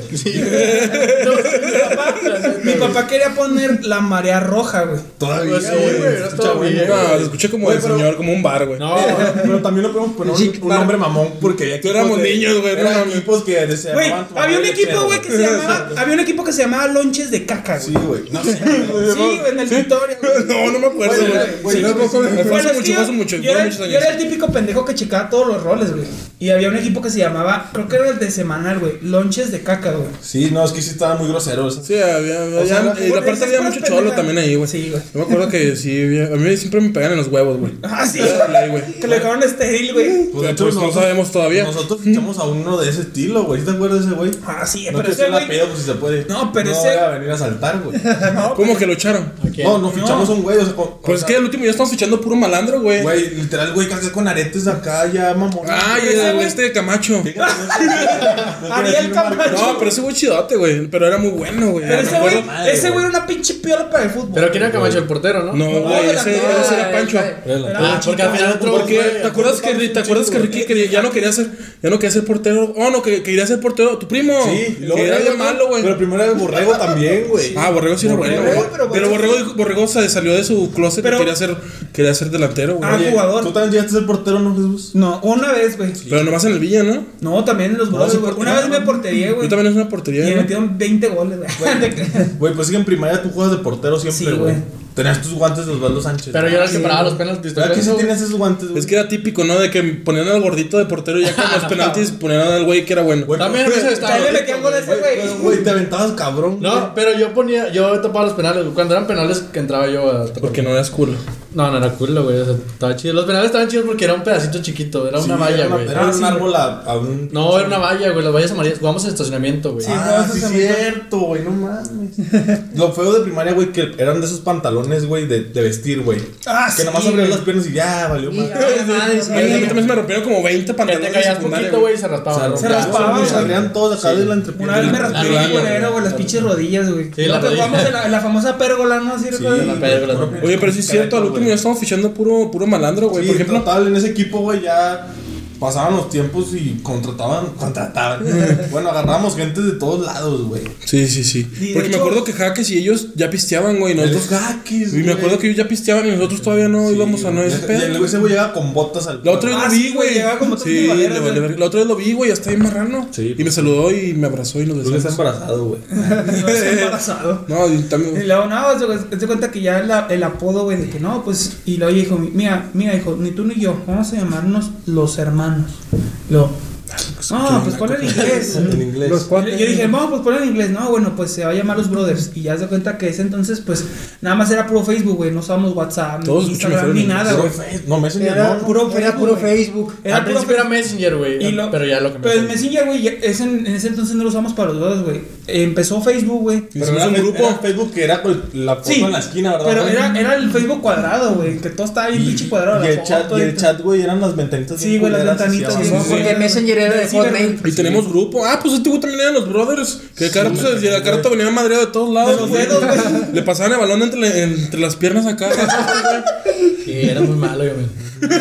Mi papá, mi papá quería poner la marea roja, güey. Todavía, Pues sí, güey. güey, se no escucha estaba bueno. bien. No, lo escuché como Güey, el pero- señor, como un bar, güey. No, Pero también lo podemos poner Sí, un, un claro. nombre mamón porque ya Que éramos niños, güey, no Eran mames. equipos que se Güey, llamaban tu había un mamá y equipo, lechero, güey, que se llamaba. Había un equipo que se llamaba Lonches de Caca, Sí, güey. güey. No sé. Sí, güey, en el Victoria, güey. No, no me acuerdo, Güey, güey. güey, Sí, yo fue hace Bueno, mucho, es que fue yo- hace mucho, yo, fueron era, muchos yo años. era el típico pendejo que checaba todos los roles, güey. Y había un equipo que se llamaba, creo que era el de semanal, güey, Lonches de Caca, güey. Sí, no, es que sí estaban muy groseros. Sí, había, había, O sea, la- y aparte Esas había puras mucho cholo pendejadas. también ahí, güey. Sí, güey. Yo me acuerdo que sí, había- a mí siempre me pegan en los huevos, güey. Ah, sí. Era la ley, güey. Que le dejaron estéril, güey. Pues, de Pues no sabemos todavía. Nosotros fichamos a uno de ese estilo, güey. ¿Sí te acuerdas de ese güey? Ah, sí, No pero que ese sea la güey. pedo, pues si se puede. No, pero no ese- voy a venir a saltar, güey. No, ¿Cómo que lo echaron? No, no fichamos a un güey. O sea, o- Pues o es sea, que al último ya estamos fichando puro malandro, güey. Güey, literal, güey, casi con aretes acá, ya, mamón. Ay, Pero ese el güey- este de Camacho. Ariel Camacho. No, pero ese güey chidote, güey. Pero era muy bueno, güey. Pero Me ese güey, acuerdo- madre, ese güey. güey era una pinche piola para el fútbol. Pero ¿quién era Camacho? El portero, ¿no? No, güey, ese, delantero, ese era Pancho. Ah, porque al final entró. Porque, güey, ¿te acuerdas que, ¿te acuerdas que Ricky quería- ya no quería ser, ya no quería ser portero? Oh, no, que quería ser portero, tu primo. Sí, y luego que era bien malo, güey. Pero primero era el Borrego también, güey. Ah, Borrego sí era bueno, Borrego, güey. pero Pero Borrego- Borrego, dijo- Borrego se salió de su closet Pero- y quería ser, quería ser delantero, güey. Ah, Oye, jugador. ¿Tú también llegaste a ser portero, no, Jesús? No, una vez, güey. Pero nomás en el Villa, ¿no? No, también en los No, goles, sí, güey. portería, Una vez me ¿no? portería, güey. Yo también es una Y portería, me ¿no? metieron veinte goles, güey. Güey, pues sí que en primaria tú juegas de portero siempre, Sí, güey. güey. Tenías tus guantes de Osvaldo Sánchez. Pero yo era el que Sí. paraba los penaltis. ¿te ¿Verdad que sí acuerdas? tienes esos guantes, güey? Es que era típico, ¿no? De que ponían al gordito de portero y ya con los penaltis ponían al güey que era bueno. Güey, También pero- ese estaba. También le metían goles ese, Güey, pero, güey. güey, te aventabas cabrón. No, pero yo ponía, yo tapaba los penales. Cuando eran penales que entraba yo a tapar. Porque no eras culo. No, no era cool, güey. O sea, estaba chido. Los penales estaban chidos porque era un pedacito chiquito. Era Sí, una valla, era güey. Era Ah, un sí, árbol a, a un. No, era una valla, güey. Las vallas amarillas. Jugamos en estacionamiento, güey. Sí. Ah, no, sí, eso es se me- cierto, güey, no mames. Lo feo de primaria, güey, que eran de esos pantalones, güey, de, de vestir, güey. Ah, Que sí, nomás abrías güey. las piernas y ya, valió Y, más. ay, madre, sí. A mí también se me rompieron como veinte Que pantalones. te caías en secundaria, poquito, güey, y se raspaba. Se raspaba, Se abrían todos acá de la entrepierna. Una vez me La raspé rodilla, un culero, güey, las pinches rodillas, güey. Sí, No, la te rodilla. jugamos en la, en la famosa pérgola, ¿no? ¿Sí recuerdas? la pérgola. Oye, pero sí es cierto, al último ya estamos fichando puro, puro malandro, güey. Sí, Por ejemplo, total, en ese equipo, güey, ya pasaban los tiempos y contrataban, contrataban. Bueno, agarramos gente de todos lados, güey. sí, sí, sí. Y de Porque me hecho- acuerdo que Jaques y ellos ya pisteaban, güey. Los Nosotros. hackis, Y me acuerdo que ellos ya pisteaban y nosotros todavía no íbamos a no ese Y pedo. el- ese güey llegaba con botas al. La otra vez Ah, lo vi, sí, güey, güey. llegaba como todo Sí, de madera, le güey. vale verga. La otra vez lo vi, güey, hasta ahí marrano. Sí, Y me saludó y me abrazó y nos Creo que está besamos. embarazado, güey. No, está embarazado. No, y Y también. luego, no, se, se cuenta que ya la- el apodo, güey, de que no, pues. Y luego dijo, mira, mira, hijo, ni tú ni yo, vamos a llamarnos los hermanos. Lo. No, pues ponle en inglés. En inglés. Los Yo, cuates. yo dije, vamos, pues ponle en inglés. No, bueno, pues se va a llamar los brothers. Y ya se cuenta que ese entonces, pues, nada más era puro Facebook, güey. No usábamos WhatsApp, Todos ni escuchan Instagram, mejor ni en nada, Puro güey. Face- No, Messenger, Era no. puro Era Facebook, puro güey. Facebook. Era Al puro principio era Facebook. Messenger, güey. Y lo- Pero ya lo que Pero el Messenger, güey, ya- ese en, en ese entonces no lo usamos para los brothers, güey. Empezó Facebook, güey. Pero Hicimos era un un grupo. grupo Facebook que era con la foto Sí, en la esquina, ¿verdad? Pero güey? era, era el Facebook cuadrado, güey. Que todo estaba bien pinche cuadrado. Y la el chat, foto y el chat, güey, eran las ventanitas. Sí, bien güey, las culeras, ventanitas, así, sí, abajo. sí, Porque Messenger era de Sí, ¿verdad? Hotmail. Y tenemos grupo. Ah, pues este güey también eran los brothers. Que cada rato, se- la cara venía madreado de todos lados. De los güey. dedos, güey. Le pasaban el balón entre, entre las piernas acá. Sí, era muy malo, güey.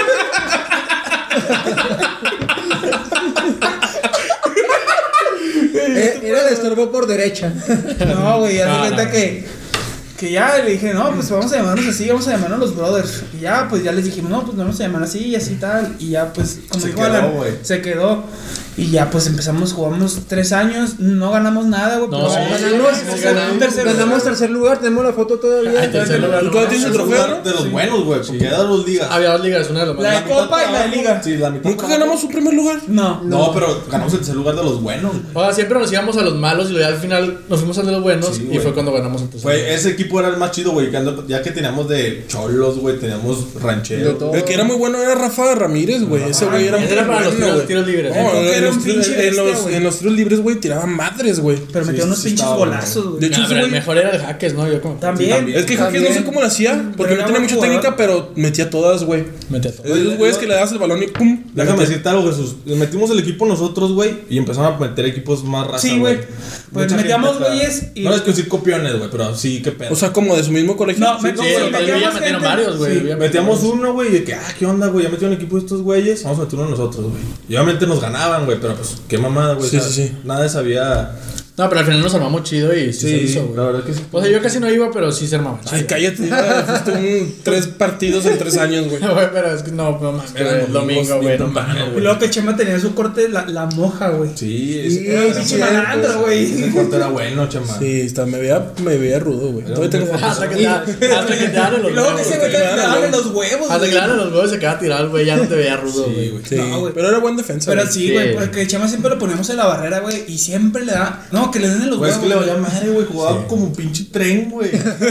Eh, Era el estorbo por derecha. No, güey, ya No, se cuenta no. que, que ya le dije, no, pues vamos a llamarnos así, vamos a llamarnos los brothers. Y ya, pues ya les dijimos, no, pues vamos a llamar así y así tal. Y ya, pues, como Se dijo quedó, Alan, güey. se quedó. Y ya, pues empezamos, jugamos tres años, no ganamos nada, güey. No, pero sí, ganamos, sí, sí, ganamos ganamos. tercer Ganamos lugar. tercer lugar, tenemos la foto todavía. Ay, tercer lugar. ¿Tú todavía tienes el trofeo, no? De los buenos, güey, porque ya de dos ligas. Había dos ligas, una de las más La de grandes. Copa y la de Liga. Sí, la mitad. Nunca ganamos un primer lugar. No. No, pero ganamos el tercer lugar de los buenos, güey. O sea, siempre nos íbamos a los malos y luego ya al final nos fuimos al de los buenos Sí, y güey. fue cuando ganamos el tercer Fue, lugar. ese equipo era el más chido, güey, que ando- ya que teníamos de cholos, güey, teníamos De rancheros. todo. El que era muy bueno era Rafa Ramírez, güey. Ese güey era muy Ese era para los bueno, tiros- güey. tiros libres. No, Porque en, era un los, tiros- pinche en los- bestia, güey. en los tiros libres, güey, tiraban madres, güey. Pero metió Sí, unos sí, pinches estaba bueno. golazos, güey. De hecho, Ah, ese pero el güey. mejor era el Jaques, ¿no? Yo como. También. también. Es que Jaques no sé cómo lo hacía, porque Pero no era tenía buen mucha jugador. técnica, pero metía todas, güey. Metí a todo. Es de esos güeyes que le das el balón y pum. la Déjame metes. decirte algo, Jesús. Metimos el equipo nosotros, güey, y empezamos a meter equipos más raza, Sí, güey. Pues Mucha metíamos gente acá. güeyes y- No es que decir copiones, güey, pero sí, qué pedo. O sea, como de su mismo colegio. No, Sí, me- Sí, no, sí, güey, ya metíamos metieron gente. varios, güey. Sí. ya Metíamos metieron- uno, güey, y de que, ah, ¿qué onda, güey? Ya metieron un equipo de estos güeyes, vamos a meter uno nosotros, güey. Y obviamente nos ganaban, güey, pero pues, qué mamada, güey. Sí, o sea, sí, sí. Nadie sabía. No, pero al final nos armamos chido y sí, se hizo, güey. la verdad que sí. O sea, yo casi no iba, pero sí se armaba. Ay, cállate, ya fuiste un tres partidos en tres años, güey. Güey, pero es que no, no mames, que eran güey, el domingos domingo, güey, no bien mames, temprano, Y güey. luego que Chema tenía su corte, la, la moja, güey. Sí, Sí, ese, Era un sí, pinche sí, malandro, güey. ese corte era bueno, chama. Sí, está, me veía, me veía rudo, güey. Todavía tengo fotos. Hasta que te hasta que te dan en los Y luego que huevos. ese güey te daban en los huevos, Hasta güey. que le dan en los huevos se queda tirado, güey, ya no te veía rudo, Sí, güey. güey. Sí, No, güey. pero era buen defensa. Pero güey. sí, Sí. güey, porque Chema siempre lo poníamos en la barrera, güey, y siempre le da. No, que le den en los Güey, es huevos. que le güey. valía madre, güey. Jugaba como un pinche tren, güey.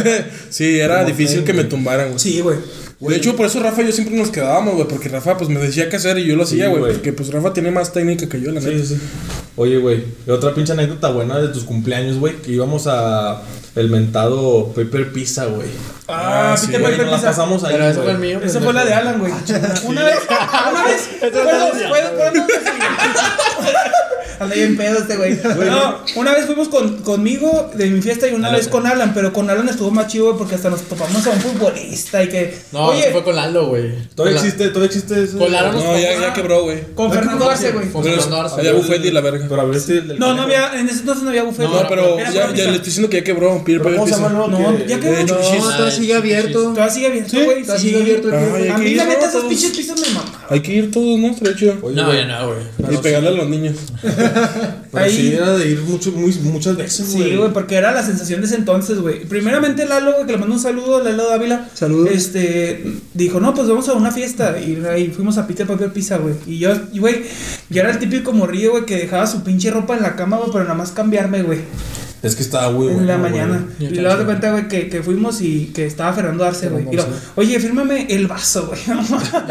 Sí, era Como difícil tren, que me güey. tumbaran, güey. Sí, güey. De hecho, por eso Rafa y yo siempre nos quedábamos, güey. Porque Rafa, pues me decía qué hacer y yo lo hacía, Sí, güey. güey. Porque pues Rafa tiene más técnica que yo, la neta. Sí, sí. Oye, güey, y otra pinche anécdota buena de tus cumpleaños, güey, que íbamos a el mentado Paper Pizza, güey. Ah, sí, Peter Güey, Piper nos la Pizza. pasamos ahí, Pero ese fue güey. el mío. Esa fue la de Alan, güey. Una vez, una vez, fue dos, fue, fueron dos veces, güey. Anda bien pedo este güey. No, una vez fuimos con, conmigo de mi fiesta y una Alan. vez con Alan, pero con Alan estuvo más chido, güey, porque hasta nos topamos a un futbolista y que. No, oye, ese fue con Lalo, güey. Todavía Con la- existe, todavía existe ese. Con Lalo nos No, ya, ya quebró, güey. con Fernando Arce, güey. Con Pero Fernando Arce. había buffet y la verga. Pero abriste el del No, no conejo. había, en ese entonces no había buffet. No, No, pero Era ya, pura ya pizza. le estoy diciendo que ya quebró. Peter ¿Pero Piper cómo se Pizza. llama, no? No, Que- ya que- quedó. De No, chuchis. todavía sigue abierto. Todavía sigue abierto, ¿Sí? güey. Todavía sí. sigue abierto el Ay, tiempo. hay A que mí, ir, la ¿no? neta, esas Todos. pinches pizzas me mamaban. Hay que ir todos, ¿no? Estaría chido. Oye, No, güey, ya no, güey. Y pegarle a los niños. pero Ahí- sí era de ir mucho, muy, muchas veces, güey. Sí, güey, porque era la sensación de ese entonces, güey. Primeramente Lalo, güey, que le mando un saludo, Lalo Dávila. Saludos. Este, dijo, no, pues vamos a una fiesta. Y ahí fuimos a Peter Piper Pizza, güey. Y yo, y, güey, yo era el típico morrillo, güey, que dejaba su pinche ropa en la cama, güey, pero nada más cambiarme, güey. Es que estaba muy En bueno, la güey. mañana. Yo Y también. luego de cuenta, güey, que, que fuimos y que estaba Fernando Arce, güey. Y lo, oye, fírmame el vaso, güey. A mí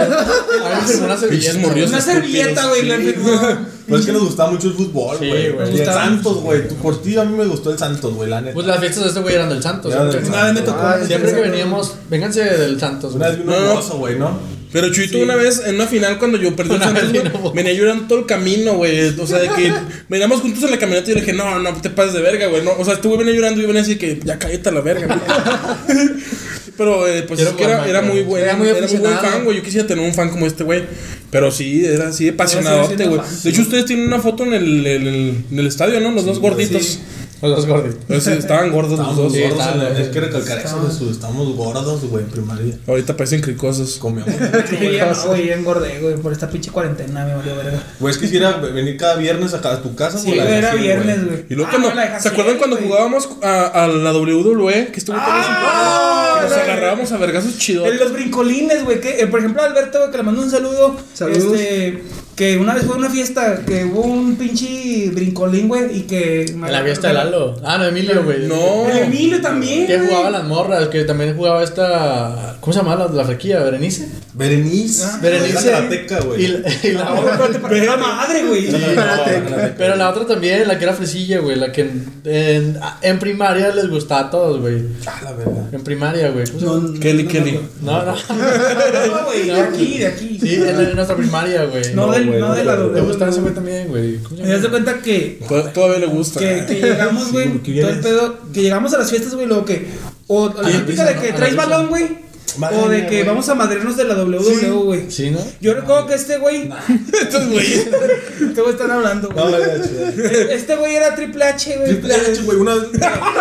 me firmó una Pinches servilleta. morrillos. Una servilleta, güey. le firmó. Pero es que nos gustaba mucho el fútbol, Sí, güey. güey. y el Gustaba. Santos, güey. Tú- Por ti a mí me gustó el Santos, güey, la neta. Pues las fiestas de este güey eran del Santos. Eran siempre. del Una vez me tocó. Ah, Siempre que veníamos, vénganse del Santos. Una vez güey. vino No, un no. oso, güey, ¿no? Pero Chuito una vez en una final cuando yo perdí el Una Santos, vez güey, vino. venía llorando todo el camino, güey. O sea, de que veníamos juntos en la camioneta y yo le dije, no, no te pases de verga, güey. No, o sea, este güey venía llorando y yo venía así que ya cállate a la verga, güey. Pero eh, pues Quiero es que era, jugar era más, muy güey. buen, Era era muy muy, buen aficionado. fan, güey. Yo quisiera tener un fan como este güey. Pero sí, era así apasionado, siendo güey. fan, De hecho, ustedes tienen una foto en el, en el, en el estadio, ¿no? Los dos gorditos. sí. Los dos gorditos. Pero sí, estaban gordos los Estábamos dos. Sí, gordos. estaba- en la- Hay que recalcar eso, Jesús. Estábamos gordos, güey, en primaria. Ahorita parecen cricosos. Comíamos. Sí, ya no, güey, engordé, güey, por esta pinche cuarentena, me valió verga. Güey, es que quisiera venir cada viernes acá a tu casa, Sí, güey. la güey, era dejé, viernes, güey. Y luego Ah, cuando, la dejaste, ¿se acuerdan cuando güey? jugábamos a, a la W W E? Que estuvo todo Ah, eso. Que nos la- agarrábamos a vergazos chidos. En los brincolines, güey, que, eh, por ejemplo, Alberto, güey, que le mando un saludo. Saludos. Este, que una vez fue a una fiesta, que hubo un pinche brincolín, güey, y que. En la fiesta de Lalo. Ah, no, Emilio, güey. No. El Emilio también. Que güey. jugaba las morras, que también jugaba esta. ¿Cómo se llamaba la, la frequilla? ¿Berenice? Berenice. Ah, Berenice. La karateca, güey. Y, la- y la No, pero te pareció la madre, güey. No, no, no, no, no. Pero la otra también, la que era fresilla, güey. La que en, en, en primaria les gustaba a todos, güey. Ah, la verdad. En primaria, güey. ¿Cómo se llama? Kelly, Kelly. No, no. No, güey, de aquí, de aquí. Sí, en, en nuestra primaria, güey. No, No, del, güey, no no, de la güey. le gustaba ese güey también, güey. ¿Cómo se Me das de llama? cuenta que. To- Todavía le gusta. Que, que llegamos, güey, Sí, ¿qué todo el vienes? pedo, que llegamos a las fiestas, güey, luego que, o la la típica risa, de ¿no? que A la traes risa. balón, güey, Madre o de mía, que güey. vamos a madrearnos de la W W E, güey. Sí, ¿no? Yo recuerdo que este güey, Estos güeyes. este güey están hablando, No, güey. ya, chido. Este güey era Triple H, güey. Triple H, güey, una vez.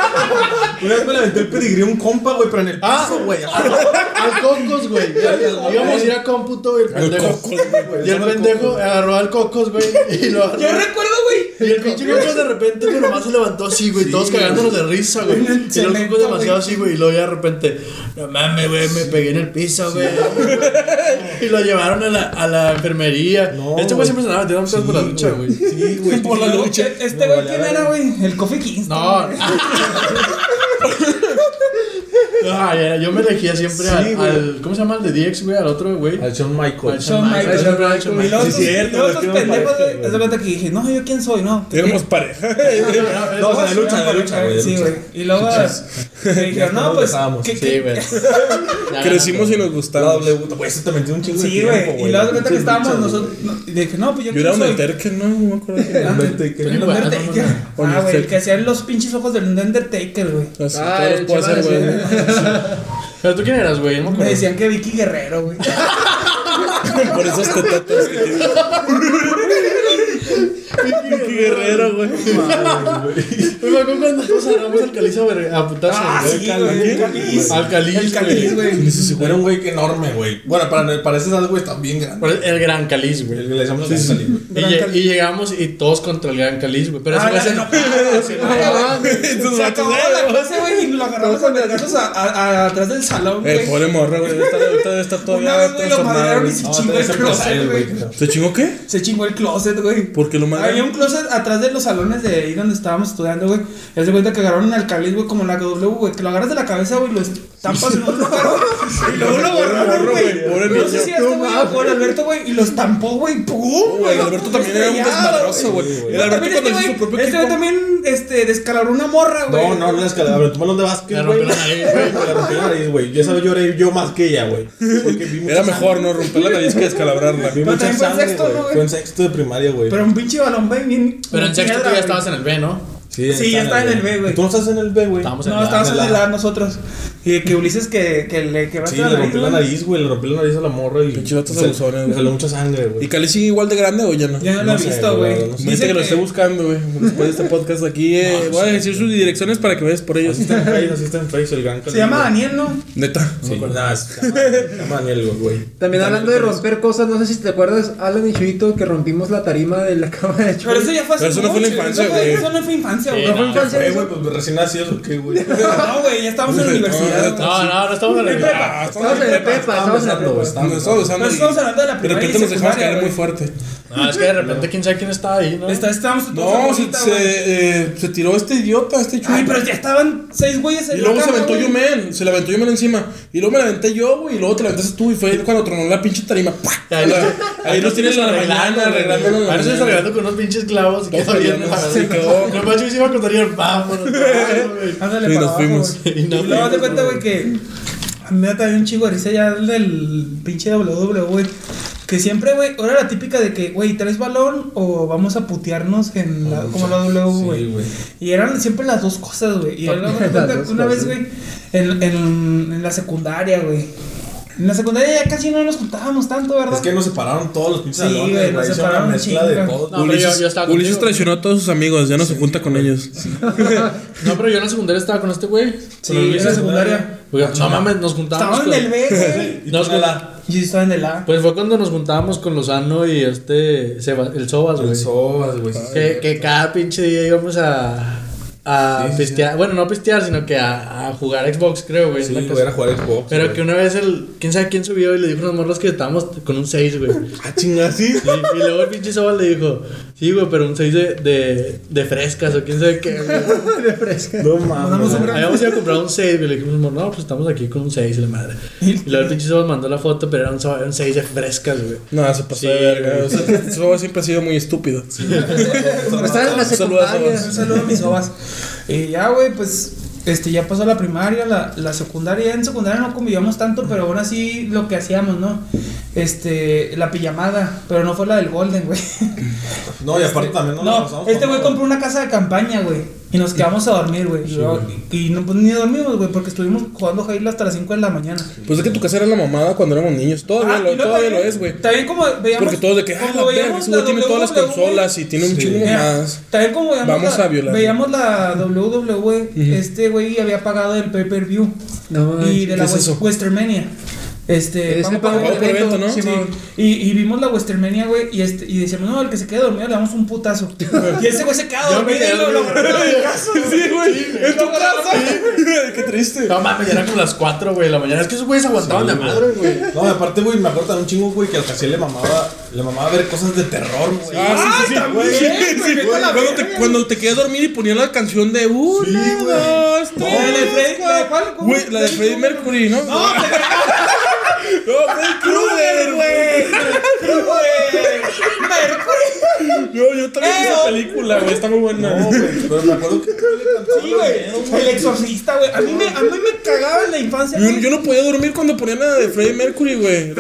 Una vez me le aventé el pedigrí a un compa, güey, pero en el piso, güey. Al Cocos, güey. Íbamos a ir a cómputo y el pendejo. Y el pendejo agarró al Cocos, güey. Y lo agarró. Yo recuerdo, güey. Y el pinche Cocos de repente, güey, nomás se levantó así, güey. Todos cagándonos de risa, güey. En el Y luego cemento, Cocos demasiado güey. así, güey. Y luego ya de repente, no mames, güey, me pegué en el piso, güey. Y lo llevaron a la, a la enfermería. No, Este güey güey. siempre se andaba metiendo cosas por la lucha, güey. Sí, güey. Por la lucha. Este güey, ¿quién era, güey? El Kofi Kingston. No. güey. Ah, ya, yo me elegía siempre Sí, al, güey. al. ¿Cómo se llama el de D X, güey? Al otro, güey. Al Shawn Michael. Al Shawn Michaels. Michaels, siempre al Shawn Y los Michaels. Sí, cierto, los es que otros no pendejos, parece, güey. güey. Es de cuenta que dije, no, yo quién soy, no. Éramos pareja. No, o sea, de lucha, de lucha, güey. de Sí, lucha. güey. Y luego me dijeron, no, nos pues. besábamos. ¿qué- Sí, qué- güey. Ya Crecimos y nos La gustaba. doble, güey, eso te metió un chingo de Sí, tiempo, güey. Y luego de cuenta que Pinches estábamos luchas, nosotros. no, Y dije, no, pues yo Yo era quién soy. Undertaker, no, no me acuerdo quién era. güey. Undertaker. El Bueno, Undertaker. no, Ah, güey, el que hacían los pinches ojos del Undertaker, güey. Así, Ah, todos el puedo hacer, chaval, güey. Pero tú quién eras, güey, no me Me acuerdo. decían que Vicky Guerrero, güey. Por esos tetatos que tiene. Qué guerrero, güey. Me acuerdo cuando nos agarramos al caliz a ver- a putazos, Ah, güey. sí, güey. El Caliz. Al caliz, El Caliz, güey. Era un güey que enorme, güey. Bueno, para, para esas edades, güey, está bien grande. Por El gran caliz, güey. Le decíamos el Cali, güey. Y, Gran lle- Caliz. y llegamos y todos contra el gran caliz, güey. Pero Ah, ese güey la- se enojaba. Estos Se vatos, acabó eh, la clase, güey, y lo agarramos a vergazos a- a- a- atrás del salón, Eh, güey. pobre morra, güey. Debe estar, ahorita debe estar Una todavía vez, güey, lo trastornada, madrearon y güey. se No, chingó te el closet, empresarios, güey. güey. ¿Se chingó qué? Se chingó el closet, güey. ¿Por qué lo Había madrearon? un closet atrás de los salones de ahí donde estábamos estudiando, güey. Y haz de cuenta que agarraron al caliz, güey, como la W, güey. Que lo agarras de la cabeza, güey, y lo estampas en un lugar, güey. Y luego lo borraron, güey. Pobre No niño. sé si este güey o el Alberto, güey, y lo estampó, güey. ¡Pum! Güey, el Alberto también era un desmadroso, güey. El Alberto También cuando este hizo su güey, propio este güey equipo. también, este, descalabró una morra, güey. No, no, no es que la tu balón de Le básquet, rompió güey. la nariz, Güey, me la rompió la nariz, güey. Ya sabes, lloré yo más que ella, güey. Porque vi mucha Era mejor, sangre. ¿no? Romper la nariz que descalabrarla. Vi Pero mucha también fue en sangre, sexto, güey. ¿no, güey? Fue en sexto de primaria, güey. Pero un pinche balón, güey, bien. Pero en sexto tú piedra, ya güey. estabas en el B, ¿no? Sí, Sí, ya estaba en el B, güey. ¿Tú no estás en el B, güey? Estábamos No, la- estábamos en en el la- A nosotros. Y que Ulises que, que le quebraste Sí, la le nariz, rompí la güey. nariz, güey. Le rompí la nariz a la morra y. Pinche vatos se- abusones, Le güey. salió mucha sangre, güey. ¿Y Cali sigue igual de grande o ya no? Ya no lo No he sé, visto, güey, güey. no sé. Dice Vente que lo esté buscando, güey. Después de este podcast aquí, eh, voy a decir sus direcciones para que vayas por ellos. Así está en Face, así está en Face, el gran Se llama Daniel, ¿no? Neta. Sí, nada, se llama, se llama Daniel, güey. También hablando de romper cosas, no sé si te acuerdas, Alan y Chuyito, que rompimos la tarima de la cama de Chuy. Pero eso ya fue hace Pero eso no fue en la mucho, infancia, eso fue- güey. Eso no fue infancia, Sí, güey. no, fue ¿Qué infancia. fue, eso. güey? Pues recién nacidos o qué, güey. No, güey, ya estamos en la universidad. güey. No, no, no estamos en el Ah, Estamos en el Pepa, estamos en la besando, güey, Pepa. Nos estamos besando Pero y estamos hablando de la de primaria repente y nos dejamos secundaria, caer muy güey. fuerte. No, es que de repente quién sabe quién estaba ahí, ¿no? Está- Estábamos todos No, en se, bolita, se, güey. eh, se tiró este idiota, este chulo. Ay, pero ya estaban seis güeyes en Y la luego se cama, aventó güey. Yomel, se la aventó Yomel encima. Y luego me la aventé yo, güey. Y luego te la aventaste tú. Y fue cuando tronó la pinche tarima. ¡Pah! Ahí, Ahí los tienes en la mañana arreglándolo. en la Ahora se mañana. arreglando con unos pinches clavos y Todo quedó bien. fallando, así. se quedó. No manches, se iba a contar y el vámonos. vámonos, Ándale, Y para nos abajo, fuimos. güey. Y Y nos luego haz de fuimos, cuenta, güey, que a mí me da también un chingo de risa ya el del pinche W W, güey. Que siempre, güey, ahora la típica de que, güey, ¿traes balón o vamos a putearnos en la, como la W, güey? Sí, güey. Y eran siempre las dos cosas, güey. Y luego me Las cuenta dos que una cosas. vez, güey, en, en, en la secundaria, güey. En la secundaria ya casi no nos juntábamos tanto, ¿verdad? Es que nos separaron todos los pinches Sí, salones, güey, nos güey. Hicieron separaron una mezcla de chinga. todos. No, pero yo- Ulises, yo estaba Ulises contigo. traicionó a todos sus amigos, ya no se junta con ellos. No, pero yo en la secundaria estaba con este güey. Sí, Con el Luis en la de secundaria. Oiga, no mames, nos juntábamos Estaban en el con... B, güey. Y Nos tú en la- Yo estaba en el A. Pues fue cuando nos juntábamos con Lozano y este... Seba- el Sobas, güey. El Sobas, güey. Que, que cada pinche día íbamos a... A Sí, sí, pistear, bueno, no a pistear, sino que a, a jugar Xbox, creo, güey. Sí, en la güey, casa. era jugar Xbox. Pero güey. que una vez el. ¿Quién sabe quién subió y le dijo a los morros que estábamos con un seis, güey? Ah, chinga, sí. Sí, y luego el pinche Sobal le dijo, sí, güey, pero un seis de, de, de frescas o quién sabe qué, güey. De fresca. No Mandamos mames. un gran- Habíamos ido a comprar un seis, güey. Le dijimos, no, pues estamos aquí con un seis y la madre. Y luego el pinche Sobal mandó la foto, pero era un, Sobal- era un seis de frescas, güey. No, se pasó Sí, de verga. güey. O sea, eso siempre ha sido muy estúpido. Pero estaba en la Saludos a secundaria. Un saludo a mis ovas. Y ya, güey, pues. Este, ya pasó la primaria, la, la secundaria. En secundaria no convivíamos tanto, pero aún así lo que hacíamos, ¿no? Este, la pijamada, pero no fue la del Golden, güey. No, y aparte también nos la No, pasamos este güey con- compró una casa de campaña, güey. Y nos quedamos a dormir, güey. Y, luego- y no, pues, ni dormimos, güey, porque estuvimos jugando Halo hasta las cinco de la mañana. Pues es que tu casa era la mamada cuando éramos niños. Todavía, Ah, lo, y luego todavía lo también- es, güey. También como veíamos. Porque todos de que, ah, como la verga, veíamos ese güey la tiene todas las W W E, consolas y tiene un Sí. chingo Mira, más. también como veíamos Vamos la, a violar. veíamos la W W E, este güey había pagado el pay per view No, y de ¿qué la es West- eso? Westermania. Este, Ese pago pago por por evento, evento, ¿no? sí, Sí. mon. Y, y vimos la Westermania, güey, y este y decíamos, no, el que se quede dormido le damos un putazo. Y ese güey se queda Yo me dormido quedé y lo lo dormido. agarraron en casa. Sí, güey. En tu casa. Qué triste. No mames, ya eran como las cuatro, güey, de la mañana. Es que esos güeyes aguantaban de madre, güey. No, aparte, güey, me acuerdo también un chingo, güey, que al Casiel le mamaba, le mamaba ver cosas de terror, güey. Ah, sí, sí, sí. también, Sí, güey, sí, vete a la cuando, te, verga. cuando te quedas dormir y ponían la canción de una, Sí, güey. dos, No, la de Freddy- la de cuál? ¿Cómo? Güey, la de Freddie Mercury, ¿no? No, No, Freddy Krueger, güey. Mercury. No, yo también vi esa película, güey. Está muy buena. No, güey, pero me acuerdo que le cantaba Sí, los güey. videos, El exorcista, güey. A mí me, a mí me cagaba en la infancia, Yo, güey. yo no podía dormir cuando ponían la de Freddie Mercury, güey.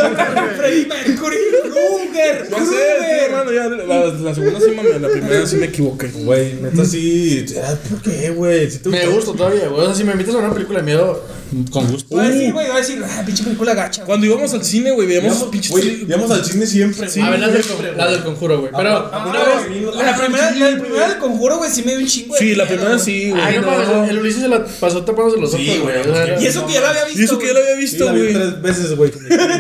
Freddy Mercury. Krueger. Ya sé, estoy hermano, ya. La, la segunda sí, mami, la primera sí me equivoqué. Güey, neta sí. ah, ¿Por qué, güey? ¿Sí te Me gustó? gusta todavía, güey. O sea, si me invitas a una película de miedo, con gusto. Va a decir, güey, va a decir, ah, pinche película gacha. güey. Cuando íbamos al cine, güey, veíamos Íbamos, pinches. güey, íbamos al cine siempre. a ver, las del, con- las del conjuro, güey. Pero, Ah, una no, vez. la primera, la primera del conjuro, güey, sí me dio un chingo de Sí, la miedo, primera güey. sí, güey. Ay, no mames, el Ulises se la pasó tapándose los ojos, Sí, güey, O sea, Y eso que ya la había visto. Y eso que ya lo había Sí, visto, la vi güey. tres veces, güey.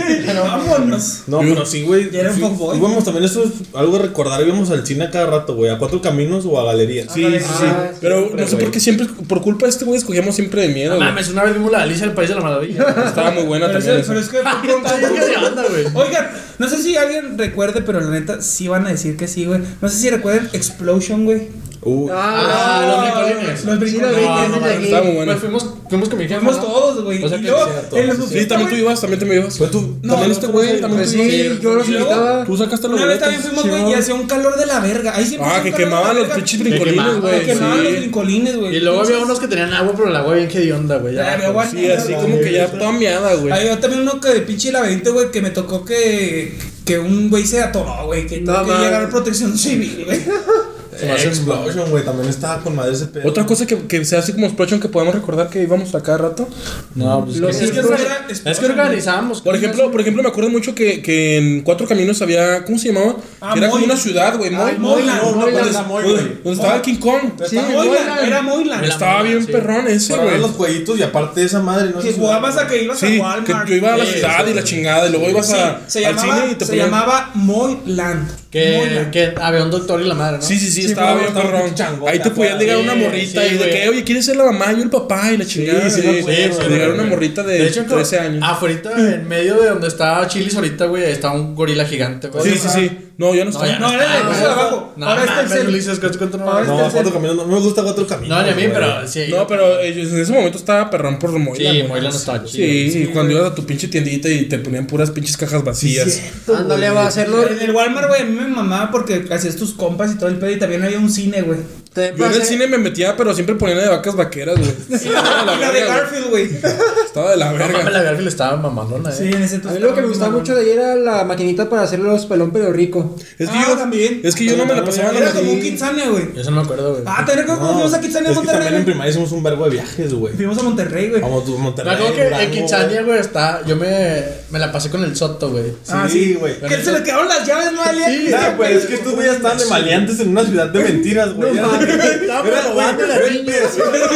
Vámonos. No, pero sí, güey. Ya era un sí, fuckboy. Íbamos también, eso es algo de recordar. Íbamos al cine a cada rato, güey. A Cuatro Caminos o a Galerías. Sí, sí, sí. Ah, Pero siempre, no sé por güey. qué siempre, por culpa de este güey, escogíamos siempre de miedo, No güey. mames, una vez vimos la Alicia del País de la Maravilla. Estaba muy buena Pero, también. es, pero esa. es que fue por un Está bien de onda, güey. Oigan, no sé si alguien recuerde, pero la neta sí van a decir que sí, güey. No sé si recuerden Explosion, güey. Uh, Ah, los brincolines. Los Sí, brincolines. lo vi, No, que es no, de no, aquí. Estaba muy buena. Pues fuimos, fuimos con mi jefa. Fuimos ¿no? todos, güey. O sea Y que luego, sí, cierto. en los Sí, bufitos, también tú güey, ibas, también te me ibas. Fue tú. No, También no, este no, güey, no, también Pues tú sí, ibas. yo los Y luego, invitaba. Tú sacaste los Una vez también boletos. fuimos, güey, y hacía un calor de la verga. Ahí siempre Ah, hacía que un calor de quemaban la los verga. pinches Que brincolines, quemaban, güey. Que quemaban los Sí. brincolines, güey. Y luego había Entonces, unos que tenían agua, pero el agua bien hedionda, güey. Ah, Ya, había agua Sí, así como que ya toda miada, güey. Había también uno que de pinche laberinto, güey, que me tocó que, que un güey se atoró, güey, que No, tuvo que man. llegar a protección civil, güey. Se me hace un- Explosion, güey. También estaba con madre ese pedo. Otra cosa que, que sea así como Explosion que podemos recordar que íbamos a cada rato. No, pues Los es que, Es que Explosion- era- es que organizamos. Por ejemplo, por ejemplo, me acuerdo mucho que, que en Cuatro Caminos había, ¿cómo se llamaba? Ah, que era como Moy. una ciudad, güey, Moy. Ah, Moyland, No, no, Moyland. donde- Era Moy, donde- güey. donde estaba el King Kong. Sí, Moyland, Moyland. era Moyland. Me la- Estaba bien sí. perrón ese, Para ver güey. los jueguitos y aparte de esa madre, ¿no? Que sé si- jugabas a que ibas Sí, a Walmart. que yo iba a la Sí, ciudad sí, y la sí. chingada y luego ibas Sí, a, se al llamaba, cine y te se ponían... llamaba Moyland. Que, Moyland. que había un doctor y la madre, ¿no? Sí, sí, sí, Sí, estaba como bien estaba perrón. un changote Ahí te podían afuera. llegar una Sí, morrita sí, y de güey. que, oye, ¿quieres ser la mamá? Yo el papá y la chingada. sí, me acuerdo, sí, güey. llegar una morrita de, hecho, trece años. Afuera, en medio de donde estaba Chili's ahorita, güey, está un gorila gigante, güey. Sí, sí, sí. No, ya no No, está. ya No, era el Ah, piso de abajo. No, Ahora está el mames, cel. Ulises, ¿cuánto- cuánto no? Ahora No, está el Cuatro cel. Caminos. No me gusta Cuatro Caminos. No, ni a mí, güey. pero sí. No, pero ellos en ese momento estaba perrón por Moyland. Sí, güey. Moyland estaba chido. Sí, Sí, y cuando güey. ibas a tu pinche tiendita y te ponían puras pinches cajas vacías. Ándale, va a hacerlo. En el Walmart, güey, a mí me mamaba porque hacías tus compas y todo el pedo y también había un cine, güey. Te Yo en el pasé- cine me metía, pero siempre ponían de vacas vaqueras, güey. Estaba de la Y la de verga, güey. Garfield, güey. Estaba de la No mames, verga. la Garfield estaba mamalona, Sí, eh. en ese A entonces. mí lo que me estaba gustaba muy mucho de ahí era la maquinita para hacer los pelón pero rico. Es que Ah, yo también. Es que yo no me la pasaba en Era la como un sí. Kitsania, güey. Yo eso no me acuerdo, güey. Ah, ¿te recuerdas cuando fuimos a Kitsania, Es que también en Monterrey? primaria hicimos un vergo de viajes, güey. Fuimos a Monterrey, güey. Vamos a Me Monterrey. acuerdo que en Durango. Kitsania, güey, está. Yo me, me la pasé con el Soto, güey. Ah, Sí, sí, güey. Que se le quedaron las llaves, no valía. Sí, Nah, pues es que estos güeyes estaban de maleantes en una ciudad de mentiras, güey. No mames, estaban Era, robando güey, las güey, niñas.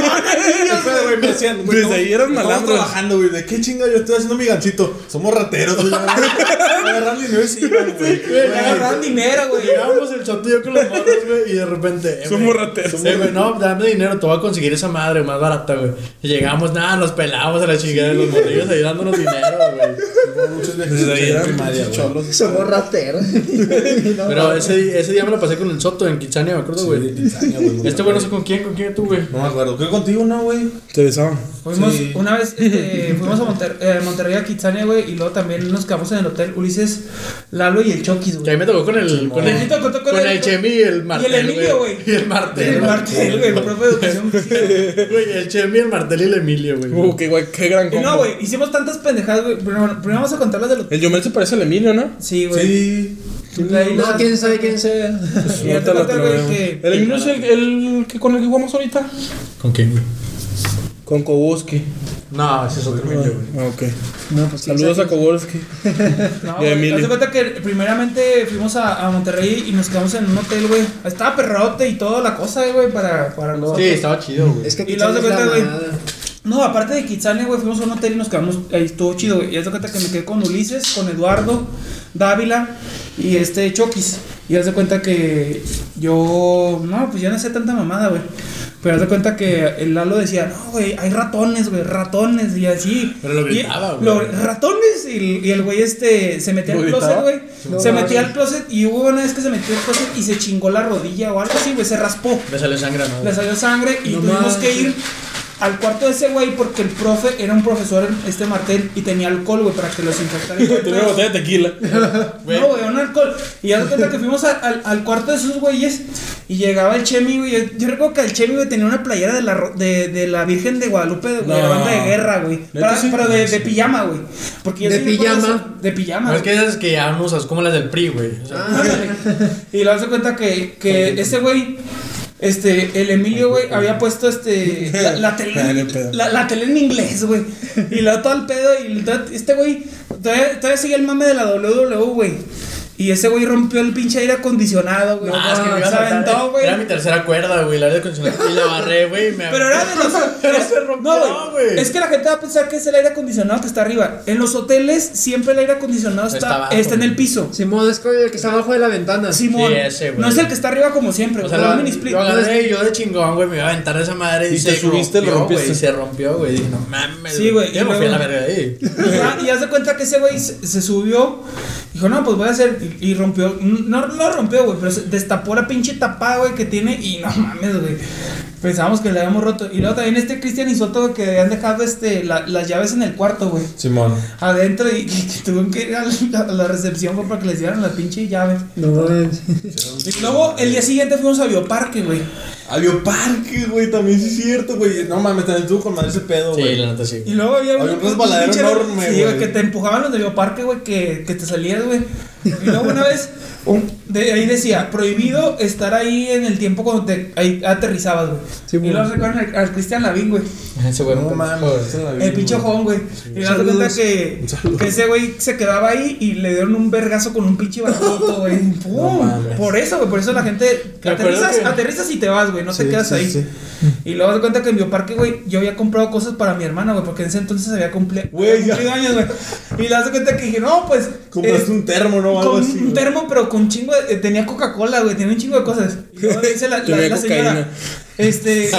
Espera, güey, me decían, güey, Desde estamos- ahí eran estamos malandros. trabajando, güey. ¿De qué chinga yo estoy haciendo mi gancito? Somos rateros, güey. Agarrando dinero y se iban, güey. Güey, agarraron dinero, güey. Llegábamos el Soto y yo con los morros, güey, y de repente. eh, Somos güey, rateros. eh, güey, no, dame dinero, te voy a conseguir esa madre más barata, güey. Y llegamos, nada, nos pelamos a la chingada de los morrillos ahí dándonos dinero, güey. Muchos viajes Desde ahí en eran primaria, pinches güey. cholos. Somos rateros. No, Pero ese, ese día me la pasé con el Soto en Kitsania, me acuerdo, Sí, güey. de Kitsania, güey, muy Este güey no padre. sé con quién, con quién tú, güey. No me acuerdo. Creo que contigo, ¿no, güey? Te besaban. Fuimos Sí. una vez, este, fuimos a Monter- eh, Monterrey a Kitsania, güey, y luego también nos quedamos en el hotel Ulises, Lalo y el Chokis, Que güey. ahí me tocó con el. Con Me el, tocó con con el- el Chemi y el Martel. Emilio, güey. Y el Martel. El Martel, güey, el profe de educación física. Güey, el Chemi, el Martel y el Emilio, güey. Uh, qué güey, qué gran Y combo. no, güey, hicimos tantas pendejadas, güey. Primero, primero vamos a contar las de los. El Yomel se parece al Emilio, ¿no? Sí, güey. Sí. Ahí no, las- quién sabe quién sea. Y ya te Ahorita la cuenta, güey, traigo. que. El Emilio es el, el que con el que jugamos ahorita. ¿Con quién, güey? Con Kowalski. No, ese es otro Emilio, güey. Ah, ok. No, pues quién Saludos a sabe quién Kowalski. No, Y güey, Emilio. haz de cuenta que primeramente fuimos a, a Monterrey y nos quedamos en un hotel, güey. Estaba perrote y toda la cosa, güey, para, para nosotros. Sí, estaba chido, güey. Es que Y luego se Kitsania es cuenta, la güey. mamada. No, aparte de Kitsania, güey, fuimos a un hotel y nos quedamos. Ahí estuvo chido, güey. Y haz de cuenta que me quedé con Ulises, con Eduardo, Dávila y este Chokis. Y haz de cuenta que yo. No, pues ya no sé tanta mamada, güey. Pero haz de cuenta que el Lalo decía, no, güey, hay ratones, güey, ratones, y así. Pero lo gritaba, güey. Lo, ratones, y, y el güey este se metía al closet, güey. No, se metía al closet y hubo una vez que se metió al closet y se chingó la rodilla o algo así, güey, se raspó. Le salió sangre, ¿no? Le salió sangre y no tuvimos más. que ir al cuarto de ese güey porque el profe era un profesor, este Martel, y tenía alcohol, güey, para que los infectara. Tenía una botella de tequila. No, güey, un alcohol. Y ya de cuenta que fuimos a, al, al cuarto de esos güeyes y llegaba el Chemi, güey. Yo, yo recuerdo que el Chemi, güey, tenía una playera de la, ro- de, de la Virgen de Guadalupe, de, No. de la banda de guerra, güey. Para, sí? pero de, de pijama, güey. Porque yo ¿De sí me acuerdo pijama? eso- De pijama. No, es que esas que ya no usas como las del P R I, güey. O sea, Y luego se cuenta que, que ese güey, este, el Emilio, güey, había puesto este, la, la tele, la, la tele en inglés, güey. Y luego todo el pedo, y todo- este güey, todavía, todavía sigue el mame de la W W, güey. Y ese güey rompió el pinche aire acondicionado, güey. Ah, es que me iba a se saltar, aventó, eh. güey. Era mi tercera cuerda, güey, la aire acondicionado. Y la barré, güey. me- Pero era de los. Pero es- se rompió, no, güey. güey. Es que la gente va a pensar que es el aire acondicionado que está arriba. En los hoteles, siempre el aire acondicionado está, Está abajo, está en el güey. piso. Simón, es el que está abajo de la ventana. Simón. Sí, ese, güey. No es el que está arriba como siempre. O sea, güey, lo, un mini split. lo agarré y yo de chingón, güey, me iba a aventar esa madre y, Y se te subiste, lo rompió, rompiste. güey, se rompió, güey. Dije, no mames. Sí, güey, Yo y me fui a luego- la verga de ahí. Y ya, y haz de cuenta que ese güey se, se subió. Dijo, no, pues voy a hacer. Y, y rompió. No lo rompió, güey, pero se destapó la pinche tapada, güey, que tiene. Y no mames, güey. Pensábamos que le habíamos roto. Y luego también este Cristian y Soto, güey, que habían dejado este, la, las llaves en el cuarto, güey. Simón. Adentro y, y que tuvieron que ir a la, a la recepción, güey, para que les dieran la pinche llave. No mames. Y luego el día siguiente fuimos a Bioparque, güey. A Bioparque, güey, también sí es cierto, güey. No mames, también estuvo con madre ese pedo, Sí, güey. la neta sí. Y luego había Había un resbaladero pinche- enorme, Sí, güey, güey. que te empujaban los de Bioparque, güey, que, que te salías, güey. Y luego una vez, un- de ahí decía, prohibido estar ahí en el tiempo cuando te ahí aterrizabas, güey. Sí, y luego güey. recuerdan al, al Cristian Lavín, güey. Ese güey No no mames, mames. esa la vi, El pinche güey. ojón, güey. Y das Saludos. cuenta que, que ese güey se quedaba ahí y le dieron un vergazo con un pinche barato, güey. ¡Pum! No mames. Por eso, güey, por eso la gente. Me acuerdo Aterrizas, que- aterrizas y te vas, güey, no te Sí, quedas sí, ahí. sí. Y luego das cuenta que en Bioparque, güey, yo había comprado cosas para mi hermana, güey, porque en ese entonces había cumpli- Güey, había cumplido años, güey. Y le das cuenta que dije, no, pues. Compraste eh, un termo, ¿no? Algo con así. un güey. termo, pero con un chingo de, eh, tenía Coca-Cola, güey, tenía un chingo de cosas. Y luego dice la, la, Tenía la señora. cocaína. Este.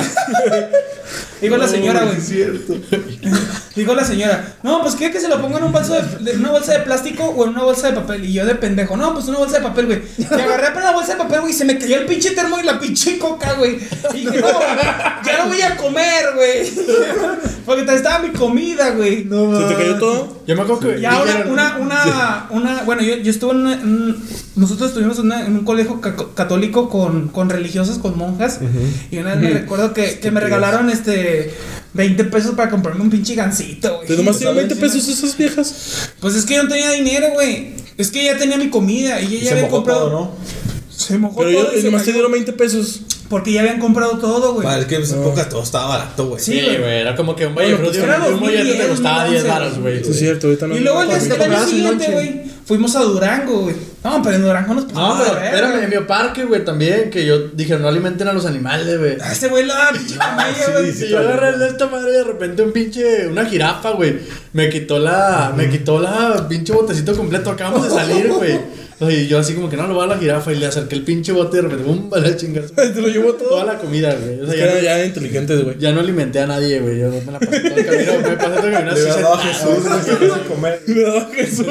Digo la señora, güey. Es cierto. Digo la señora, no, pues quiere que se lo ponga en un bolso de, de- una bolsa de plástico o en una bolsa de papel. Y yo de pendejo, no, pues una bolsa de papel, güey. Y agarré para la bolsa de papel, güey, y se me cayó el pinche termo y la pinche coca, güey. Y dije, no, ya no voy a comer, güey. Porque te estaba mi comida, güey. No ¿Se mames. te cayó todo? Yo me acuerdo que. Y ahora dijeron- una, una, una, bueno, yo, yo estuve en, una- en un- nosotros estuvimos en, una- en un colegio ca- católico con, con religiosas, con monjas. Y una vez me recuerdo que, que me regalaron este veinte pesos para comprarme un pinche gansito, güey. ¿Te nomás tienen ¿Saben? veinte pesos esas viejas? Pues es que yo no tenía dinero, güey. Es que ya tenía mi comida y ella Y ya se había mojó comprado. todo, ¿no? Se mojó Pero todo. yo, y se nomás te cayó. dieron veinte pesos. Porque ya habían comprado todo, güey. Vale, es que en esa época todo estaba barato, güey. Sí, Sí, güey. güey, era como que un Valle Bueno, Frutti, pues era un mollete te dos mil diez, costaba diez dos mil once, baros, güey. Sí, es cierto, ahorita no. Y luego el día, Te el año comprabas un siguiente, lonche. güey, fuimos a Durango, güey. No, pero en Durango nos No, pasamos pero de verga. espérame, en Bioparque, güey, también, que yo dije, no alimenten a los animales, güey. A este güey la pinche mamaya, sí, güey. sí. Y yo agarré de esta madre y de repente un pinche, una jirafa, güey. Me quitó la, me quitó la pinche botecito completo. Acabamos de salir, güey. Y yo así como que no, lo voy a la jirafa y le acerqué el pinche bote y de repente, ¡bum! Vale, chingas. Te lo llevó todo. Toda la comida, güey. O sea, Es que ya, eran no, ya inteligentes, güey. ya no alimenté a nadie, güey. Yo me la pasé todo el camino, me pasé todo el camino así Le había dado a sentado, Jesús, güey. güey, que no se comer. Le daba Jesús.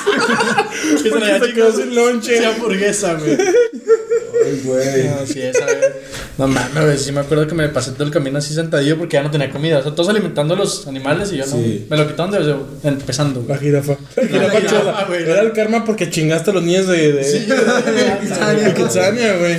Que se la Porque había se quedó chingado sin lonche. Sí, hamburguesa, güey. Ay, güey. No, sí, esa vez. No mames, güey. Sí, me acuerdo que me pasé todo el camino así sentadillo porque ya no tenía comida. O sea, todos alimentando a los animales y yo no. Sí. Me lo quitaron desde empezando, La güey. jirafa. La jirafa jirafa, chola. güey. Era el karma porque chingaste a los niños de. de Sí, de Kitsania, güey.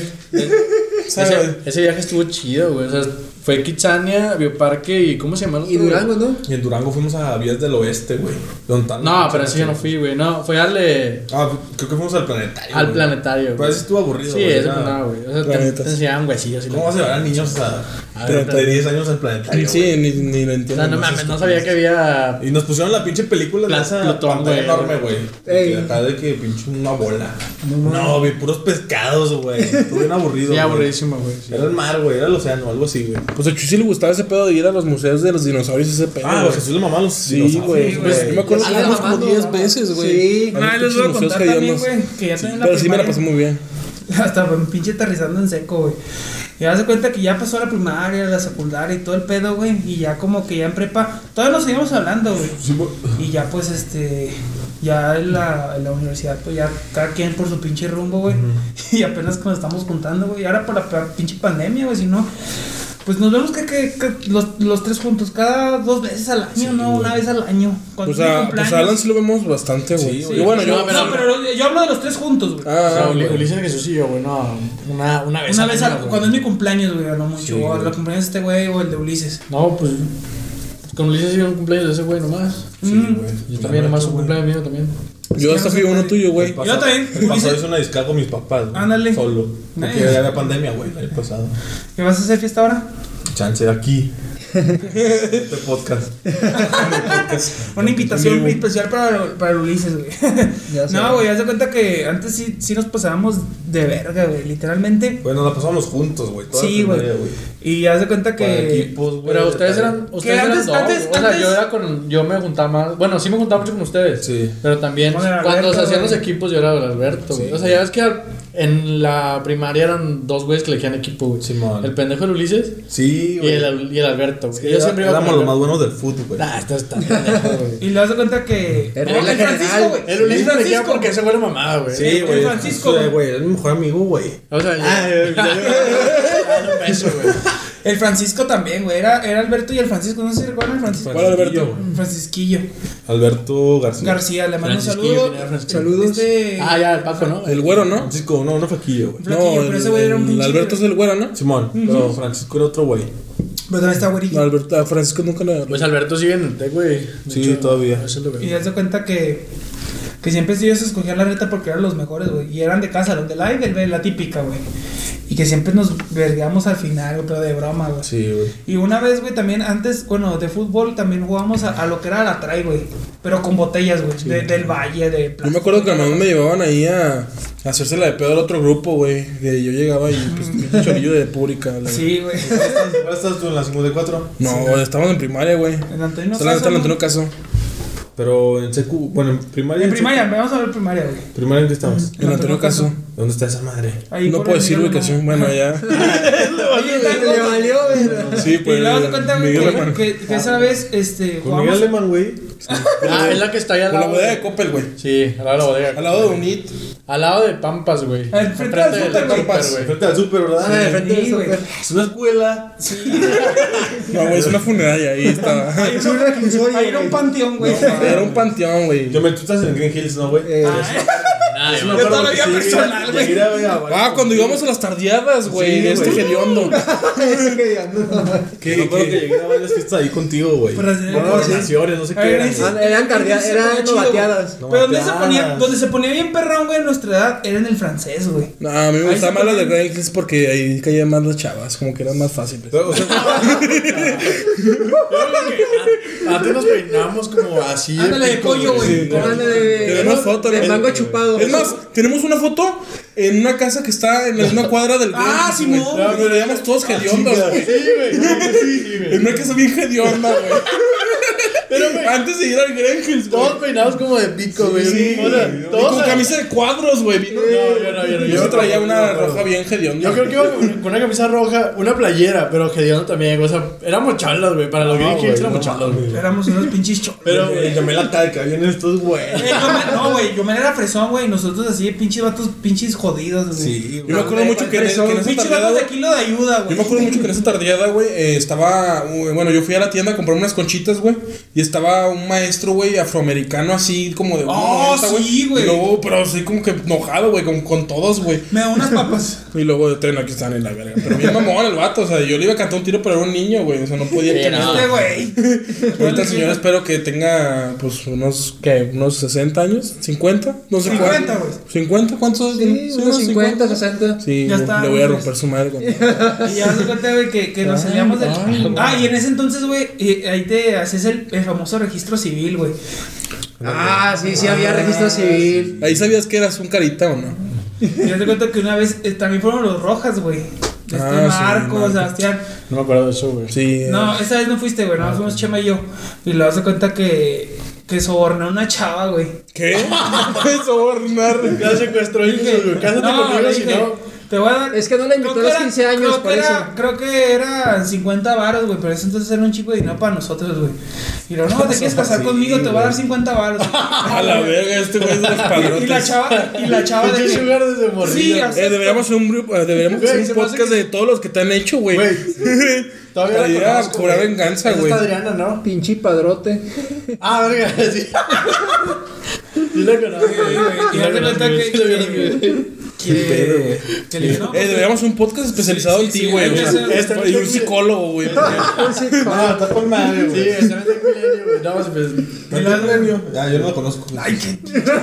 ese, ese viaje estuvo chido, güey. O sea, fue Kitsania, Bioparque y ¿cómo se llama? el Y otro, Durango, ¿no? Y en Durango fuimos a Vías del Oeste, güey. ¿Dónde están? güey? No, pero ese yo no fui, güey. No, fue al, eh, Ah, creo que fuimos al planetario. al güey. planetario. Pero güey. ese estuvo aburrido, Sí, güey. ese era- pues nada, güey. O sea, te, Planetas. te enseñaban huesillos y ¿Cómo vas a llevar a niños a, A de, ver, de diez años al planetario? Sí, güey? ni, ni lo O entiendo. sea, no mames, no sabía que había. Y nos pusieron la pinche película de Pla- esa Plutón, pantalla güey. enorme, güey. Ey. Que acá de que pinche una bola. No, vi puros pescados, güey. Estuvo bien aburrido. Sí, güey. aburridísimo, güey. sí. Era el mar, güey. Era el océano, algo así, güey. Pues a Chuy sí le gustaba ese pedo de ir a los museos de los dinosaurios, ese pedo. Ah, güey. Jesús le mamá los Sí, dinosaurios. güey. Sí, Pues, güey. yo me acuerdo que Sí, fuimos como mamando, diez mamando. veces, güey. Sí. A Una los vez les voy a museos contar también, hediondos. güey, que ya también en la Pero sí me la primaria- pasé muy bien. Hasta un pinche aterrizando en seco, güey. Y das de cuenta que ya pasó la primaria, la secundaria y todo el pedo, güey. Y ya como que ya en prepa, todavía nos seguimos hablando, güey. Sí, güey. Y ya pues este, ya en la, en la universidad, pues ya cada quien por su pinche rumbo, güey. Y apenas que nos estamos juntando, güey. Y ahora por la pe- pinche pandemia, güey, si no, pues nos vemos que, que, que los, los tres juntos, cada dos veces al año, ¿no? Una vez al año. Cuando Pues es mi a, pues cumpleaños. a Alan sí lo vemos bastante, güey. Sí, y güey. bueno, yo. No, pero yo hablo de los tres juntos, güey. O sea, Ah, Uli- güey. Ulises, Jesús y yo, güey, no. Una, una vez Una al vez año, al, güey. cuando es mi cumpleaños, güey, no mucho. Sí, o güey. el cumpleaños de este güey o el de Ulises. No, pues. Con Ulises iba un cumpleaños de ese güey nomás. Sí, Mm. güey. Y también nomás un cumpleaños mío también. Yo hasta fui uno tuyo, güey. El pasado- Yo también, El pasado Ulises. hice una disca con mis papás. güey. Ándale. Solo. Porque Nice. ya había pandemia, güey, el año pasado. ¿Qué vas a hacer fiesta ahora? Chance aquí. Este podcast. Una invitación muy especial para, para el Ulises, güey. Ya sé. No, güey, haz de cuenta que antes sí, sí nos pasábamos de verga, güey, literalmente. Bueno, la pasamos juntos, güey. toda la Sí, güey. primaria, Y haz de cuenta Para que. equipos, güey. Pero ustedes de- eran. Ustedes eran antes- dos, antes- güey. O sea, antes- yo era con. Yo me juntaba más. Bueno, sí me juntaba mucho con ustedes. Sí. Pero también. Con el Cuando Alberto, se hacían güey. los equipos, yo era el Alberto, güey. Sí. O sea, ya ves que en la primaria eran dos güeyes que elegían equipo, güey. Simón. El pendejo del Ulises Sí, y güey. el, y el Alberto, güey. Sí, yo era- siempre iba con éramos los más Alberto. buenos del fútbol, güey. Nah, estás tan pendejo, güey. Y le das de cuenta que. El No, regla el Francisco, general. güey. El Ulises me elegía Francisco. porque ese güey era mamada, güey. Sí, el güey. Francisco, Sí, güey. güey. Es mi mejor amigo, güey. O sea, yo. Ah, yo- yo- yo- yo- un beso, güey. El Francisco también, güey. Era, era Alberto y el Francisco. No sé si recuerdan el Francisco. ¿Cuál Alberto? güey. Francisquillo Alberto García. García, le mando un Francisquillo, saludo. ¿quién era Francisco? Saludos. Este, Ah, ya, el Paco, ¿no? El güero, ¿no? Francisco, no, no flaquillo, güey. Flaquillo, No, pero el, ese güey era un el pinche- Alberto es el güero, ¿no? Simón, pero Francisco era otro güey. Pero también está güerillo. No, Alberto, a Francisco nunca le. Pues Alberto sigue en el T, güey. De Sí, todavía. Eso es lo que- Y haz de cuenta que, que siempre ellos escogían la reta porque eran los mejores, güey. Y eran de casa, los de live, el de la típica, güey. Y que siempre nos vergamos al final, güey, pero de broma, güey. Sí, güey. Y una vez, güey, también antes, bueno, de fútbol también jugábamos a, a lo que era la tray, güey. Pero con botellas, güey. de- del valle, de Yo me acuerdo que a mamá me llevaban ahí a, a hacérsela de pedo al otro grupo, güey. Que yo llegaba y pues un chorillo de pública. la- Sí, güey. ¿Cuál estás tú en la cincuenta y cuatro? No, estábamos en primaria, güey. En Antonio Está en Caso, ¿no? Antonio Caso. Pero en secu, bueno, en primaria. En secu- primaria, vamos a ver primaria, güey. ¿Primaria en qué estabas? En Antonio Caso. ¿Dónde está esa madre? Ahí No por puedo el decir Miguel ubicación. Alemán. Bueno, ya. Oye, está Le el- valió, güey. Sí, Y pues. luego te cuenta, güey, Miguel que, Alemán. que, que esa vez, este, Con Miguel jugamos. Alemán, güey. Ah, es la que está ahí al Con la lado. bodega de de- Coppel, güey. Sí, al lado de la bodega. Al lado de Unit. Al lado de Pampas, güey. Al frente del Enfrente súper, güey. Pampas, güey. Frente al súper, ¿verdad? Ah, de frente del Sí, güey. súper. Es una escuela. No, güey, es una funeraria. Ahí estaba. Es una reclusoria, Ahí era un güey. panteón, güey. Era un panteón, güey. Yo me, tú estás en Green Hills, ¿no, güey? Eh, Nah, Sí, yo- me yo acuerdo todavía que sí, personal, güey. Mira, güey, Ah, cuando íbamos a las tardeadas, güey. Sí, este güey. hediondo. ese que digan, no. ¿Qué? Me acuerdo que qué? llegué a varias fiestas ahí contigo, güey. Por así- No, por- naciones, no sé A qué ver, eran, dice- güey. Ah, eran cardia- Se eran ponía chido, novateadas. güey. Pero donde se ponía, Novateadas. donde se ponía bien perrón, güey, en nuestra edad, era en el francés, güey. No, a mí me Ahí gustaba se más las de ponían- Green Hills porque ahí caían más las chavas, como que eran más fáciles. Pero, o sea, Antes nos peinábamos como así. Ándale de pico, pollo, güey. Sí, Eran de- Tenemos foto, de ¿no? mango chupado. Es más, tenemos una foto en una casa que está en la misma cuadra del Ah, Green Hills, Simón, güey. güey. Nos veíamos todos hediondos, güey. Sí, güey. En una casa bien hedionda, güey. Pero, güey, Antes de ir al Green Hills, güey. todos peinados como de pico, güey. Sí, O sea, y todos. con camisa de cuadros, güey. No, yo no, yo no. Yo Yo, traía una no, roja bien hedionda. yo creo que iba con con una camisa roja, una playera, pero hediondo también. O sea, éramos chalas, güey. Para los No, Green Hills güey, éramos no chalas, mames. güey. Éramos unos pinches chocos. pero, güey, llamé la cara que vienen estos, güey. Eh, yo me- no, güey, yo me era fresón, güey, y nosotros así de pinches vatos, pinches jodidos, güey. Sí, Yo me acuerdo mucho que en, que en esa Pinches tardeada, vatos güey. de kilo de ayuda, güey. Yo me acuerdo mucho que en esa tardeada, güey, eh, estaba, uh, bueno, yo fui a la tienda a comprar unas conchitas, güey, y estaba un maestro, güey, afroamericano, así como de Oh, uno noventa, sí, güey. Y luego, pero así como que enojado, güey, con, con todos, güey. Me da unas papas. Y luego de tren aquí están en la verga. Pero bien mamón el vato, o sea, yo le iba a cantar un tiro, pero era un niño, güey, o sea, no podía Sí, entender. no. Este, güey. Ahorita el señor espero que tenga, pues, unos, ¿qué? Unos sesenta años, cincuenta, no sé cincuenta, cuánto. güey. ¿cincuenta? ¿Cuántos? Sí, unos cincuenta, sesenta. Sí, Ya le- está, le voy a güey. romper su madre con... Y ya se cuenta, güey, que, que nos salíamos del. ay, Ah, y en ese entonces, güey, y ahí te hacías el, el famoso registro civil, güey. Ah, sí, sí, había registro civil. Ahí sabías que eras un carita o no. Y ya te cuenta que una vez eh, también fueron los rojas, güey. Este Ah, sí, Marco, Marco. Sebastián. No me acuerdo de eso, güey. Sí. No, esa vez no fuiste, güey, no, fuimos Chema y yo. Y le das cuenta que, que soborné a una chava, güey. ¿Qué? Sobornar. Ya secuestró y Dije, güey. Cásate no, conmigo le si dije, no. te voy a dar. Es que no la invitó creo a los que quince años, creo por que eso. era- Creo que eran cincuenta varos, güey, pero eso entonces era un chico de dinero para nosotros, güey. Y luego, no, te quieres casar Sí, conmigo, te voy a dar güey. cincuenta varos. A la verga, este güey es de los padrotes. Y la chava, y la chava de Pinche que- sugar desde morrillo. Sí, o sea, Eh, deberíamos hacer un grupo, eh, deberíamos Güey, hacer se un me hace podcast que- de todos los que te han hecho, güey. Güey. Todavía Para la ir a conozco, cobrar güey. venganza, Esa güey. está Adriana, ¿no? Pinche padrote. Ah, verga, sí. Sí la conozco, güey. Y haz de cuenta que- Sí la conozco, güey. que, que le dije, no, Eh, deberíamos hacer un podcast especializado Sí, en sí, ti, sí, güey. hay que o sea, hacer- este- y un psicólogo, güey. No, está con madre, Sí, güey. está en el milenio, güey. No, pues. ¿No es el premio? Ah, yo no lo conozco. Ay, qué.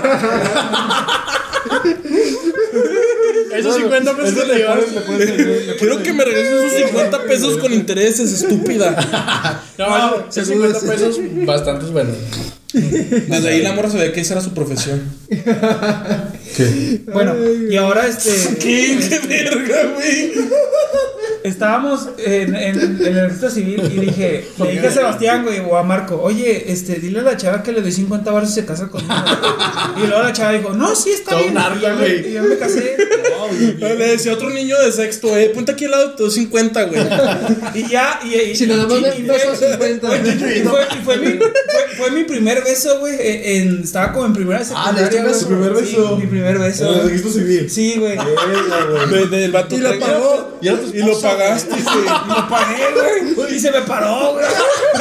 Esos cincuenta pesos que te llevas. Quiero que me regreses esos cincuenta pesos con intereses, estúpida. No, esos cincuenta pesos bastantes buenos. Desde ahí la morra sabía que esa era su profesión. ¿Qué? bueno, y ahora este. ¿Qué? ¡Qué verga, güey! Estábamos en, en, en el registro civil y dije, le dije a Sebastián, güey, o a Marco, oye, este, dile a la chava que le doy cincuenta baros y se casa conmigo. Y luego la chava dijo, no, sí está Todo bien. un arma, Y ya me- güey. y yo me casé. Le decía a otro niño de sexto, eh, ponte aquí al lado, te doy cincuenta, güey. Y ya, y, y, Si nada más y- me y beso fue- cincuenta. Y fue, y fue mi, fue, fue mi primer beso, güey. en- en- estaba como en primera de Ah, ¿le diste secundaria. beso? güey. ¿Tu primer Sí, beso? mi primer beso. En el registro civil. Sí, güey. Verga, güey. De- Del vato. Y lo que- pagó. Y era tu Y lo esposa, pagaste, güey. Y lo pagué, güey. Y se me paró, güey.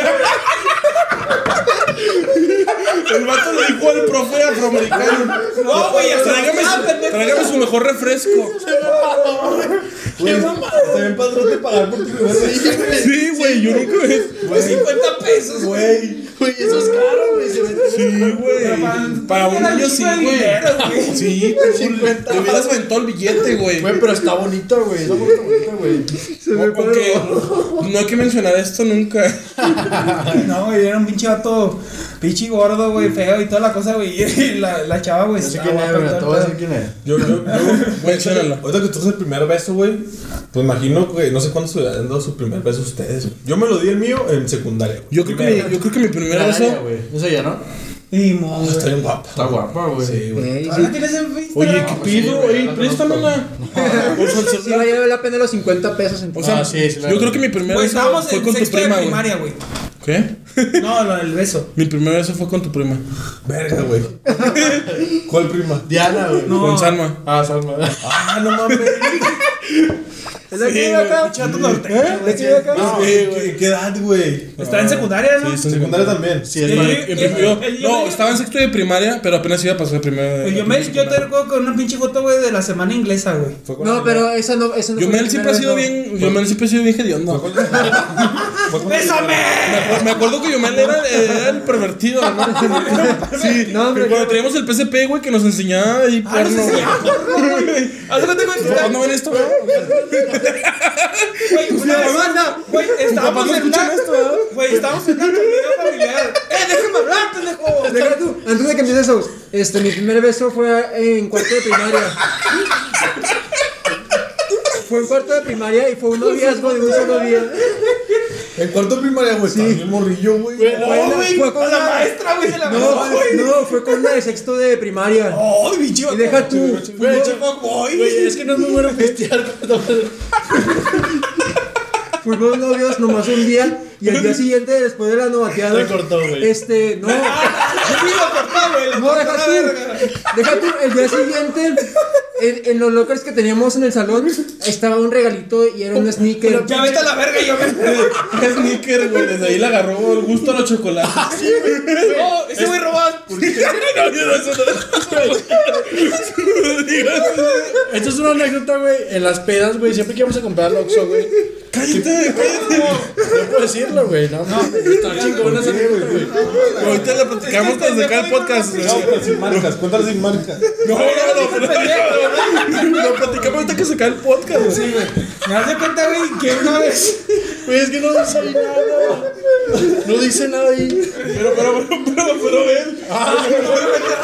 El vato le dijo al profe afroamericano. No, güey, hasta Tráigame, ah, su, pendejo. tráigame su mejor refresco. Güey, está bien padrón de pagar por tu primer beso. Sí, güey, yo nunca vi. Güey, cincuenta pesos, güey. Güey, eso es caro, güey. Se metió. Sí, güey. Para un Era niño un sí, chingo de güey. dinero, güey. Sí, cincuenta. te hubieras aventado el billete, güey. Güey, pero está bonito, güey. Esa morra está bonita, güey. Se me O- ok, no hay que mencionar esto nunca. No, güey, era un pinche vato, pinche gordo, güey, feo y toda la cosa, güey. Y la, la chava, güey, No sé estaba quién es, guapa y güey. todo Te el voy a pedo. decir quién es. Yo, yo, yo, Menciónalo. ahorita que tú haces el primer beso, güey, pues imagino, güey, no sé cuándo se habían dado su primer beso ustedes, güey. Yo me lo di el mío en secundaria, güey. Yo creo que mi, yo creo que mi primer Área, beso. güey. No sé ya, ¿no? Y mo, Está güey. bien guapa. Está guapa, güey. Sí, güey. Ey, ¿Ahora sí. tienes en Instagram? Oye, ¿qué pues sí, pido? güey, Ey, la préstamela. O sea, el Sí, celular. vale la pena los cincuenta pesos en O sea, Ah, sí, sí, la yo verdad. creo que mi primer Güey, beso estábamos fue en con tu sexto de prima, güey. primaria, güey. ¿Qué? No, lo del beso. Mi primer beso fue con tu prima. Verga, güey. ¿Cuál prima? Diana, güey. No. Con Salma. Ah, Salma. Ah, no mames. ¿Es de aquí Sí, de güey, acá? Pinche vato norteño, ¿Eh? ¿De güey. aquí de acá? No, ¿en qué- en qué edad, güey? Está en secundaria, ¿no? Sí, está en Secundaria también. Sí, es Sí. más. En prim- yo- El- el- no, el- estaba en sexto de primaria, pero apenas iba a pasar de primera. Pues yo, me, yo te recuerdo con una pinche foto, güey, de la semana inglesa, güey. Fue con No, la- pero esa no, esa no Yo fue Mel mi siempre ha primer sido beso. bien. Yo Mel siempre ha sido bien hediondo. Fue con fue con- ¡Bésame! Me, acu- me acuerdo que Yomel era, era el pervertido, ¿no? Sí, No, hombre, cuando teníamos el P S P, güey, que nos enseñaba ahí Ah, no porno, sé si güey. ya, porno, güey. Haz de cuenta, güey, ¿Tus papás no ven esto, güey? Güey, una vez- mamá no. Güey, estábamos no en escuchan una- esto, ¿verdad? Güey, estábamos en una comida familiar. ¡Eh, déjame hablar, pendejo! Deja tú, antes de que empieces eso, este, mi primer beso fue en cuarto de primaria. Fue en cuarto de primaria y fue un noviazgo de un solo día. En cuarto de primaria, güey. Sí. También morrillo, güey. No, güey, fue con la la- maestra, güey, se la No, besó, güey. no, fue con una de sexto de primaria. ¡Ay, bicho! Y deja tú, Güey, chaval, Güey, güey. es que no es muy bueno pistear. fuimos novios nomás un día y el día siguiente, después de la novateada, Te cortó, güey. este, no, Sí, lo cortó, güey. lo no, cortó deja la tú, verga. deja tú, el día siguiente, en, en los lockers que teníamos en el salón, estaba un regalito y era un sneaker. Ya vete a la verga, yo me. Sneaker, güey, desde ahí le agarró el gusto a los chocolates. No, ese güey robado. No, yo no, eso no. Digas, Esto es una anécdota, güey. En las pedas, güey, siempre que íbamos a comprar al Oxxo, güey. Cállate, cállate. No puedo decirlo, güey. No, no, está chingón esa anécdota, güey. Ahorita la platicamos cuando se acabe el podcast. No, pero sin marcas. Cuéntale sin marcas. No, no, no, pero lo platicamos ahorita que se cae el podcast, güey. Sí, güey. Me das de cuenta, güey, que una vez. Güey, es que no dice ahí nada. No dice nada ahí. Pero, pero, pero, pero, pero, ven.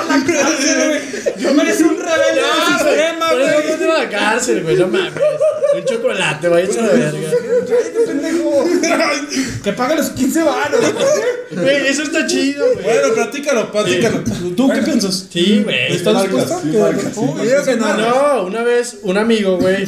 Yo merecí un rebelde del sistema, Pero no güey. metes a la cárcel, güey. No mames. Un chocolate, vaya a la verga. Cállate, pendejo. Que pague los quince varos. Güey, eso está chido, güey. Bueno, platícalo, platícalo. ¿Tú qué piensas? Sí, güey. ¿Estás dispuesto? Sí, marcas, sí, Yo digo que no. No, una vez un amigo, güey.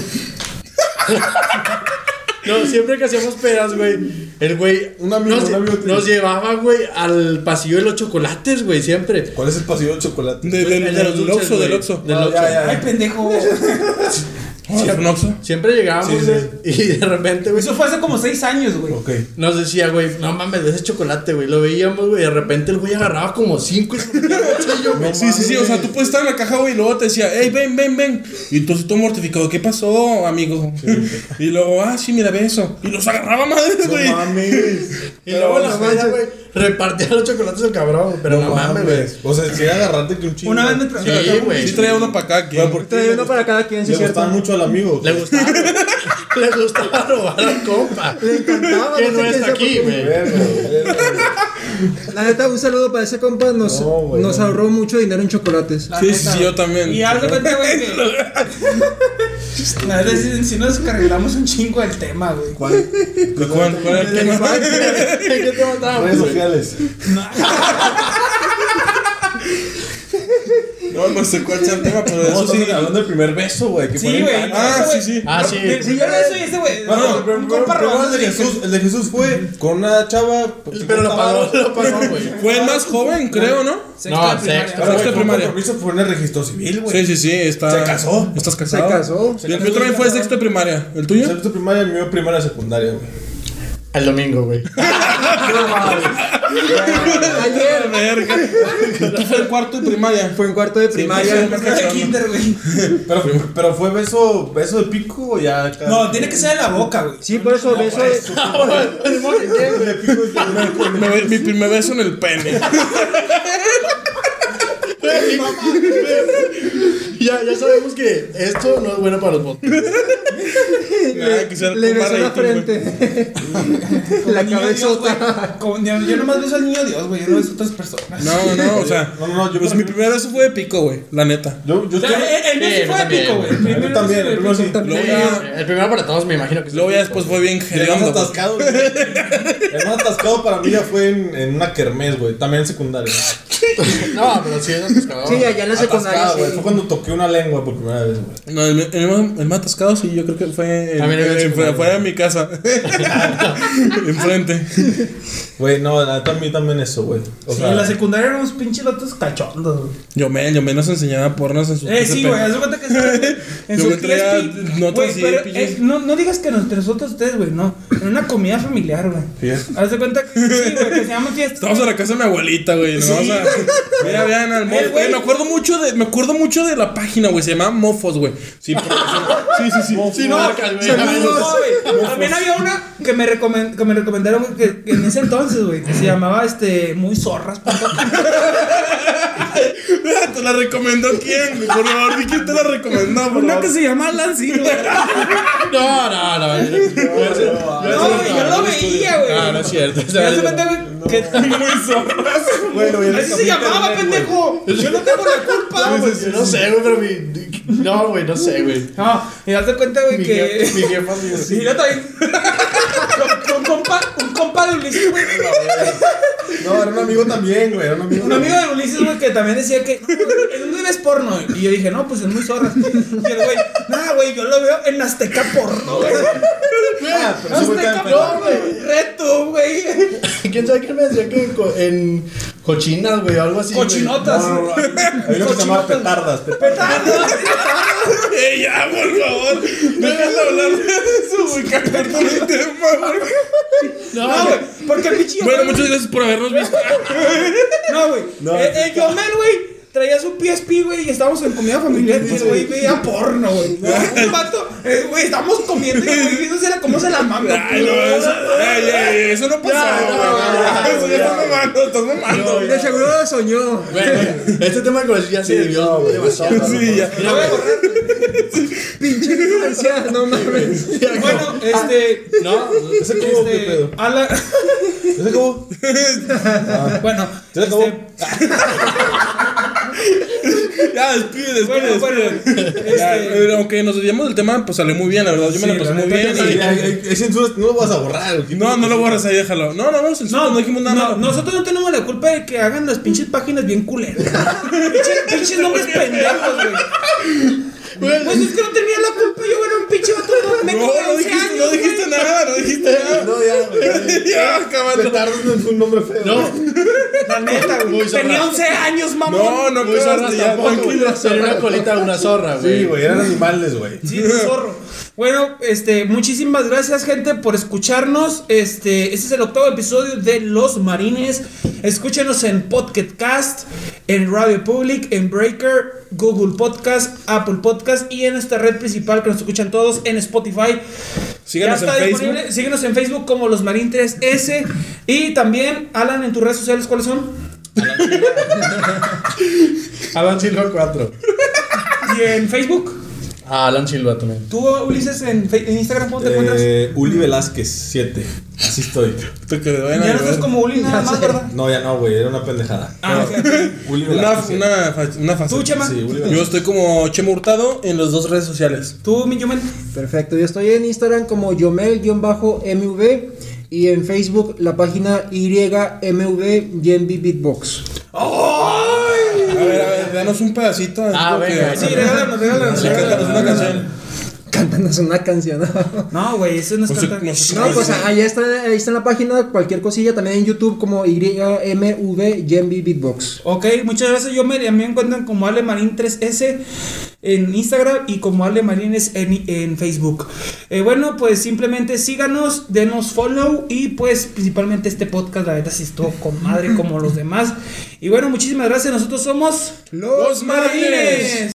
No, siempre que hacíamos pedas, güey, el güey Un amigo, nos, un amigo tuyo. nos llevaba, güey, al pasillo de los chocolates, güey, siempre. ¿Cuál es el pasillo de chocolate? De- del El de los del dulces, Oxxo, güey. del Oxxo. Del Ah, Oxxo. ya, ya. Ay, pendejo. Ah, ¿es un Oxxo? Siempre llegábamos, Sí, sí. güey, y de repente, güey, Eso fue hace como seis años, güey. Ok. nos decía, güey, no mames, de ese chocolate, güey. Lo veíamos, güey, y de repente el güey agarraba como cinco y se metía ocho, y yo, güey. Sí, sí, sí, o sea, tú puedes estar en la caja, güey, y luego te decía, hey, ven, ven, ven. Y tú así todo mortificado, ¿qué pasó, amigo? Y luego, ah, sí, mira, ve eso. Y los agarraba madres, güey. No mames. Y luego la no peda, manches. güey, repartía los chocolates el cabrón, güey, pero no, mames, güey. O sea, si era agarrarte que un chingo. Una vez me tra- Sí, güey. Sí traía uno para acá, ¿quién? Bueno, ¿por qué Trae le uno para cada quien, sí, Le cierto. gustaba mucho al amigo. Le gustaba, le gustaba robar al compa. Le encantaba. Que no sé no quién está sea aquí, por qué. güey. Verga, verga. La neta, un saludo para ese compa. Nos, No, güey, nos no. ahorró mucho dinero en chocolates. La Sí, neta, sí, sí, güey. yo también. Y algo cuenta, güey, que. La verdad, si, si nos carrilamos un chingo del tema, güey. ¿Cuál? ¿De cuál, cuál era el tema? ¿Qué te mataba, Redes güey? sociales. No, no sé cuál sea el tema, pero No, eso sí. sí, hablando del primer beso, güey. que Sí, fue en güey. Cana. Ah, Eso, sí, güey. sí. Ah, sí. Sí, yo lo hice y ese, güey. No, no, un pero, compa pero, pero robando el de Jesús, el de Jesús fue con una chava. pues, Pero lo pagó, cincuenta lo pagó, güey. Fue el más joven, creo, ¿no? Sexto No, de primaria. sexto. Pero, Sexto güey, de fue un primaria. compromiso, fue en el registro civil, güey. Sí, sí, sí, está. Se casó. ¿Estás Se casado? casó. Yo, yo también fue de sexto de primaria. ¿El tuyo? Sexto de primaria, el mío primaria secundaria, güey. El domingo, güey. Ayer Verga. Tú fue el cuarto de primaria. fue en cuarto de primaria. Me quedé de kinder, güey. Pero, pero fue beso, beso de pico o ya. cada- No, tiene que ser en la boca, güey. Sí, por eso beso de. De pico y Me- mi primer beso en el pene. Ya, ya sabemos que esto no es bueno para los botes. Nada, que sea Le con más besó la rating, güey. frente. Como La niño Dios, cabezota. güey. Como- Yo yo nomás beso al niño Dios, güey. Yo no beso a otras personas. No, no, o sea. No, no, no, yo Pues me mi refiero- primer beso fue de pico, güey. La neta. Yo, yo O sea, quiero- el el mío sí Sí, fue yo de pico, también, güey. güey. El Yo primero también, sí el fue de primero sí. pico. Luego ya, El primero para todos me imagino que luego ya después fue bien El más hediondo. güey. atascado, güey. El más atascado para mí ya fue en, en una kermés, güey. También en secundaria. No, pero sí es atascador. Sí, allá en la secundaria. Atascado, güey. Sí. Fue cuando toqué una lengua por primera vez, güey. No, el, el, más- el más atascado sí, yo creo que fue en, También era en- en secundaria. afuera de mi casa. Enfrente. Güey, no, la neta a mí también eso, güey. O Sí, sea, en la secundaria éramos pinches lotos cachondos, güey. Yo me, yo me nos enseñaba pornos en su Eh, sí, P C P. güey, haz de cuenta que ese- en Yo su me traía P S P, notas güey, así, pero, pinches. eh, no, no digas que entre nosotros ustedes, güey, no. En una comida familiar, güey. Fiesta. Haz de cuenta que sí, güey, que se llama fiesta. Estamos a la casa de mi abuelita, güey. Sí, Vamos a. Mira, vean al Eh, mofo. güey. Güey, me acuerdo mucho de. Me acuerdo mucho de la página, güey. Se llamaba Mofos, güey. Sí, pero- sí, sí, sí. Sí, no, marcas, güey. Saludos, güey. También había una que me, recomen- que me recomendaron güey, que, que en ese entonces, güey, que se llamaba este muy zorras. ¿Te la recomendó quién? güey? Por favor, di quién te la recomendó, por Una favor. que se llama Lancy, güey. No, no, no. No, güey, yo lo veía, güey. No, no es cierto. Y haz de cuenta, güey, que muy zorras. Bueno, güey, Así se llamaba, pendejo. Yo no tengo la culpa, güey. Yo no sé, güey, pero mi. No, güey, no sé, güey. No, y haz de cuenta, güey, Mi que. jefa, mi jefa sí, Sí, yo también. Un compa, un compa de Ulises, güey. No, era un amigo también, güey. Era un amigo. Un amigo de Ulises, güey, que también decía que ¿en dónde ves porno? Y yo dije, no, pues es muy zorras. Y el güey, nada, güey, yo lo veo en Azteca Porno, güey. Ah, pero ese güey Azteca también- Porno, güey. Reto, güey. ¿Quién sabe qué me decía que en, co- en cochinas, güey, o algo así? güey? Cochinotas. No, no, no. Hay uno que se llama petardas. Petardas. Eh, ya, por favor. Déjalo hablar de eso, güey. Cállate todo el tema, güey. No, güey, porque el pinche. Bueno, muchas gracias por habernos visto. No, güey. No, el, el Yomel, güey, traía su P S P, güey, y estábamos en comida familiar. Y el güey veía porno, güey. Un vato, eh, güey, estábamos comiendo y el güey viéndose cómo se la mama. Ay, no, eso, ay, ay, eso no pasó, Ya, güey. no, ya, Eso ya estás mamando, estás mamando. De seguro lo soñó. Güey, este tema de colegio ya se debió demasiado. Sí, ya. Lo voy a borrar. Pinche infancia, no mames. Bueno, este. No, ese cómo, qué Este. pedo. A la. Ese cómo. Bueno, ¿Se acabó? este, Ya, despide, despide, Bueno, bueno, despide. Ya, este- pero aunque nos desviamos del tema, pues salió muy bien, la verdad. Yo me Sí, la pasé la muy neta bien. que y- Sí, hay- hay- hay censuras, no lo vas a borrar, güey. No, no lo borras ahí, déjalo. No, no, no, censura, no, No, dijimos nada. no, malo. nosotros no tenemos la culpa de que hagan las pinches páginas bien culeras. Pinches, pinches nombres pendejos, güey. Pues es que no tenía la culpa, yo era un pinche vato de No, no dijiste, no dijiste nada, no dijiste nada. No, ya, güey. Ya, acabando. Te tardas en un nombre feo. No, La neta, güey. Muy Tenía zorra. once años, mamón. No, no, muy zorras quedaste ya, tampoco, tranquilo. güey. Sería una colita, una zorra, güey. Sí, güey, eran animales, güey. Sí, un zorro. Bueno, este, muchísimas gracias, gente, por escucharnos. Este, este es el octavo episodio de Los Marines. Escúchenos en Podcast, en Radio Public, en Breaker, Google Podcast, Apple Podcast y en esta red principal que nos escuchan todos en Spotify. Síganos Ya en está Facebook. disponible. Síguenos en Facebook como Los Marín tres ese. Y también, Alan, en tus redes sociales, ¿cuáles son? Alan Silva cuatro. Y en Facebook. Ah, Alan Silva también. Tú, Ulises, en, Fe- en Instagram, ¿cómo te encuentras? Eh, Uli Velázquez, siete. Así estoy. Te que vayan a Ya no estás ver. como Uli nada más, ¿verdad? No, ya no, güey, era una pendejada. Ah, ok. Uli Una, Velázquez. una, fa- una fase. ¿Tú, Chema? Sí, Uli Yo Velázquez. estoy como Chema Hurtado en las dos redes sociales. ¿Tú, mi Yomel? Perfecto, yo estoy en Instagram como Yomel-M V y en Facebook la página Y M V Yenby Beatbox. A ver, a ver, danos un pedacito. así Ah, como venga, que- Sí, regálanos, regálanos. Sí, cántanos una canción. Cántanos una canción. ¿no? No, güey, eso no es Pues, cantar. nos- No, pues ahí está, ahí está en la página, cualquier cosilla, también en YouTube como Y M V Yenby Beatbox. Ok, muchas gracias, Yomel. Y a mí me encuentran como Ale Marín tres ese en Instagram y como Ale Marines en, en Facebook. Eh, bueno, pues simplemente síganos, denos follow y pues principalmente este podcast, la verdad, sí estuvo con madre como los demás. Y bueno, muchísimas gracias. Nosotros somos Los Marines.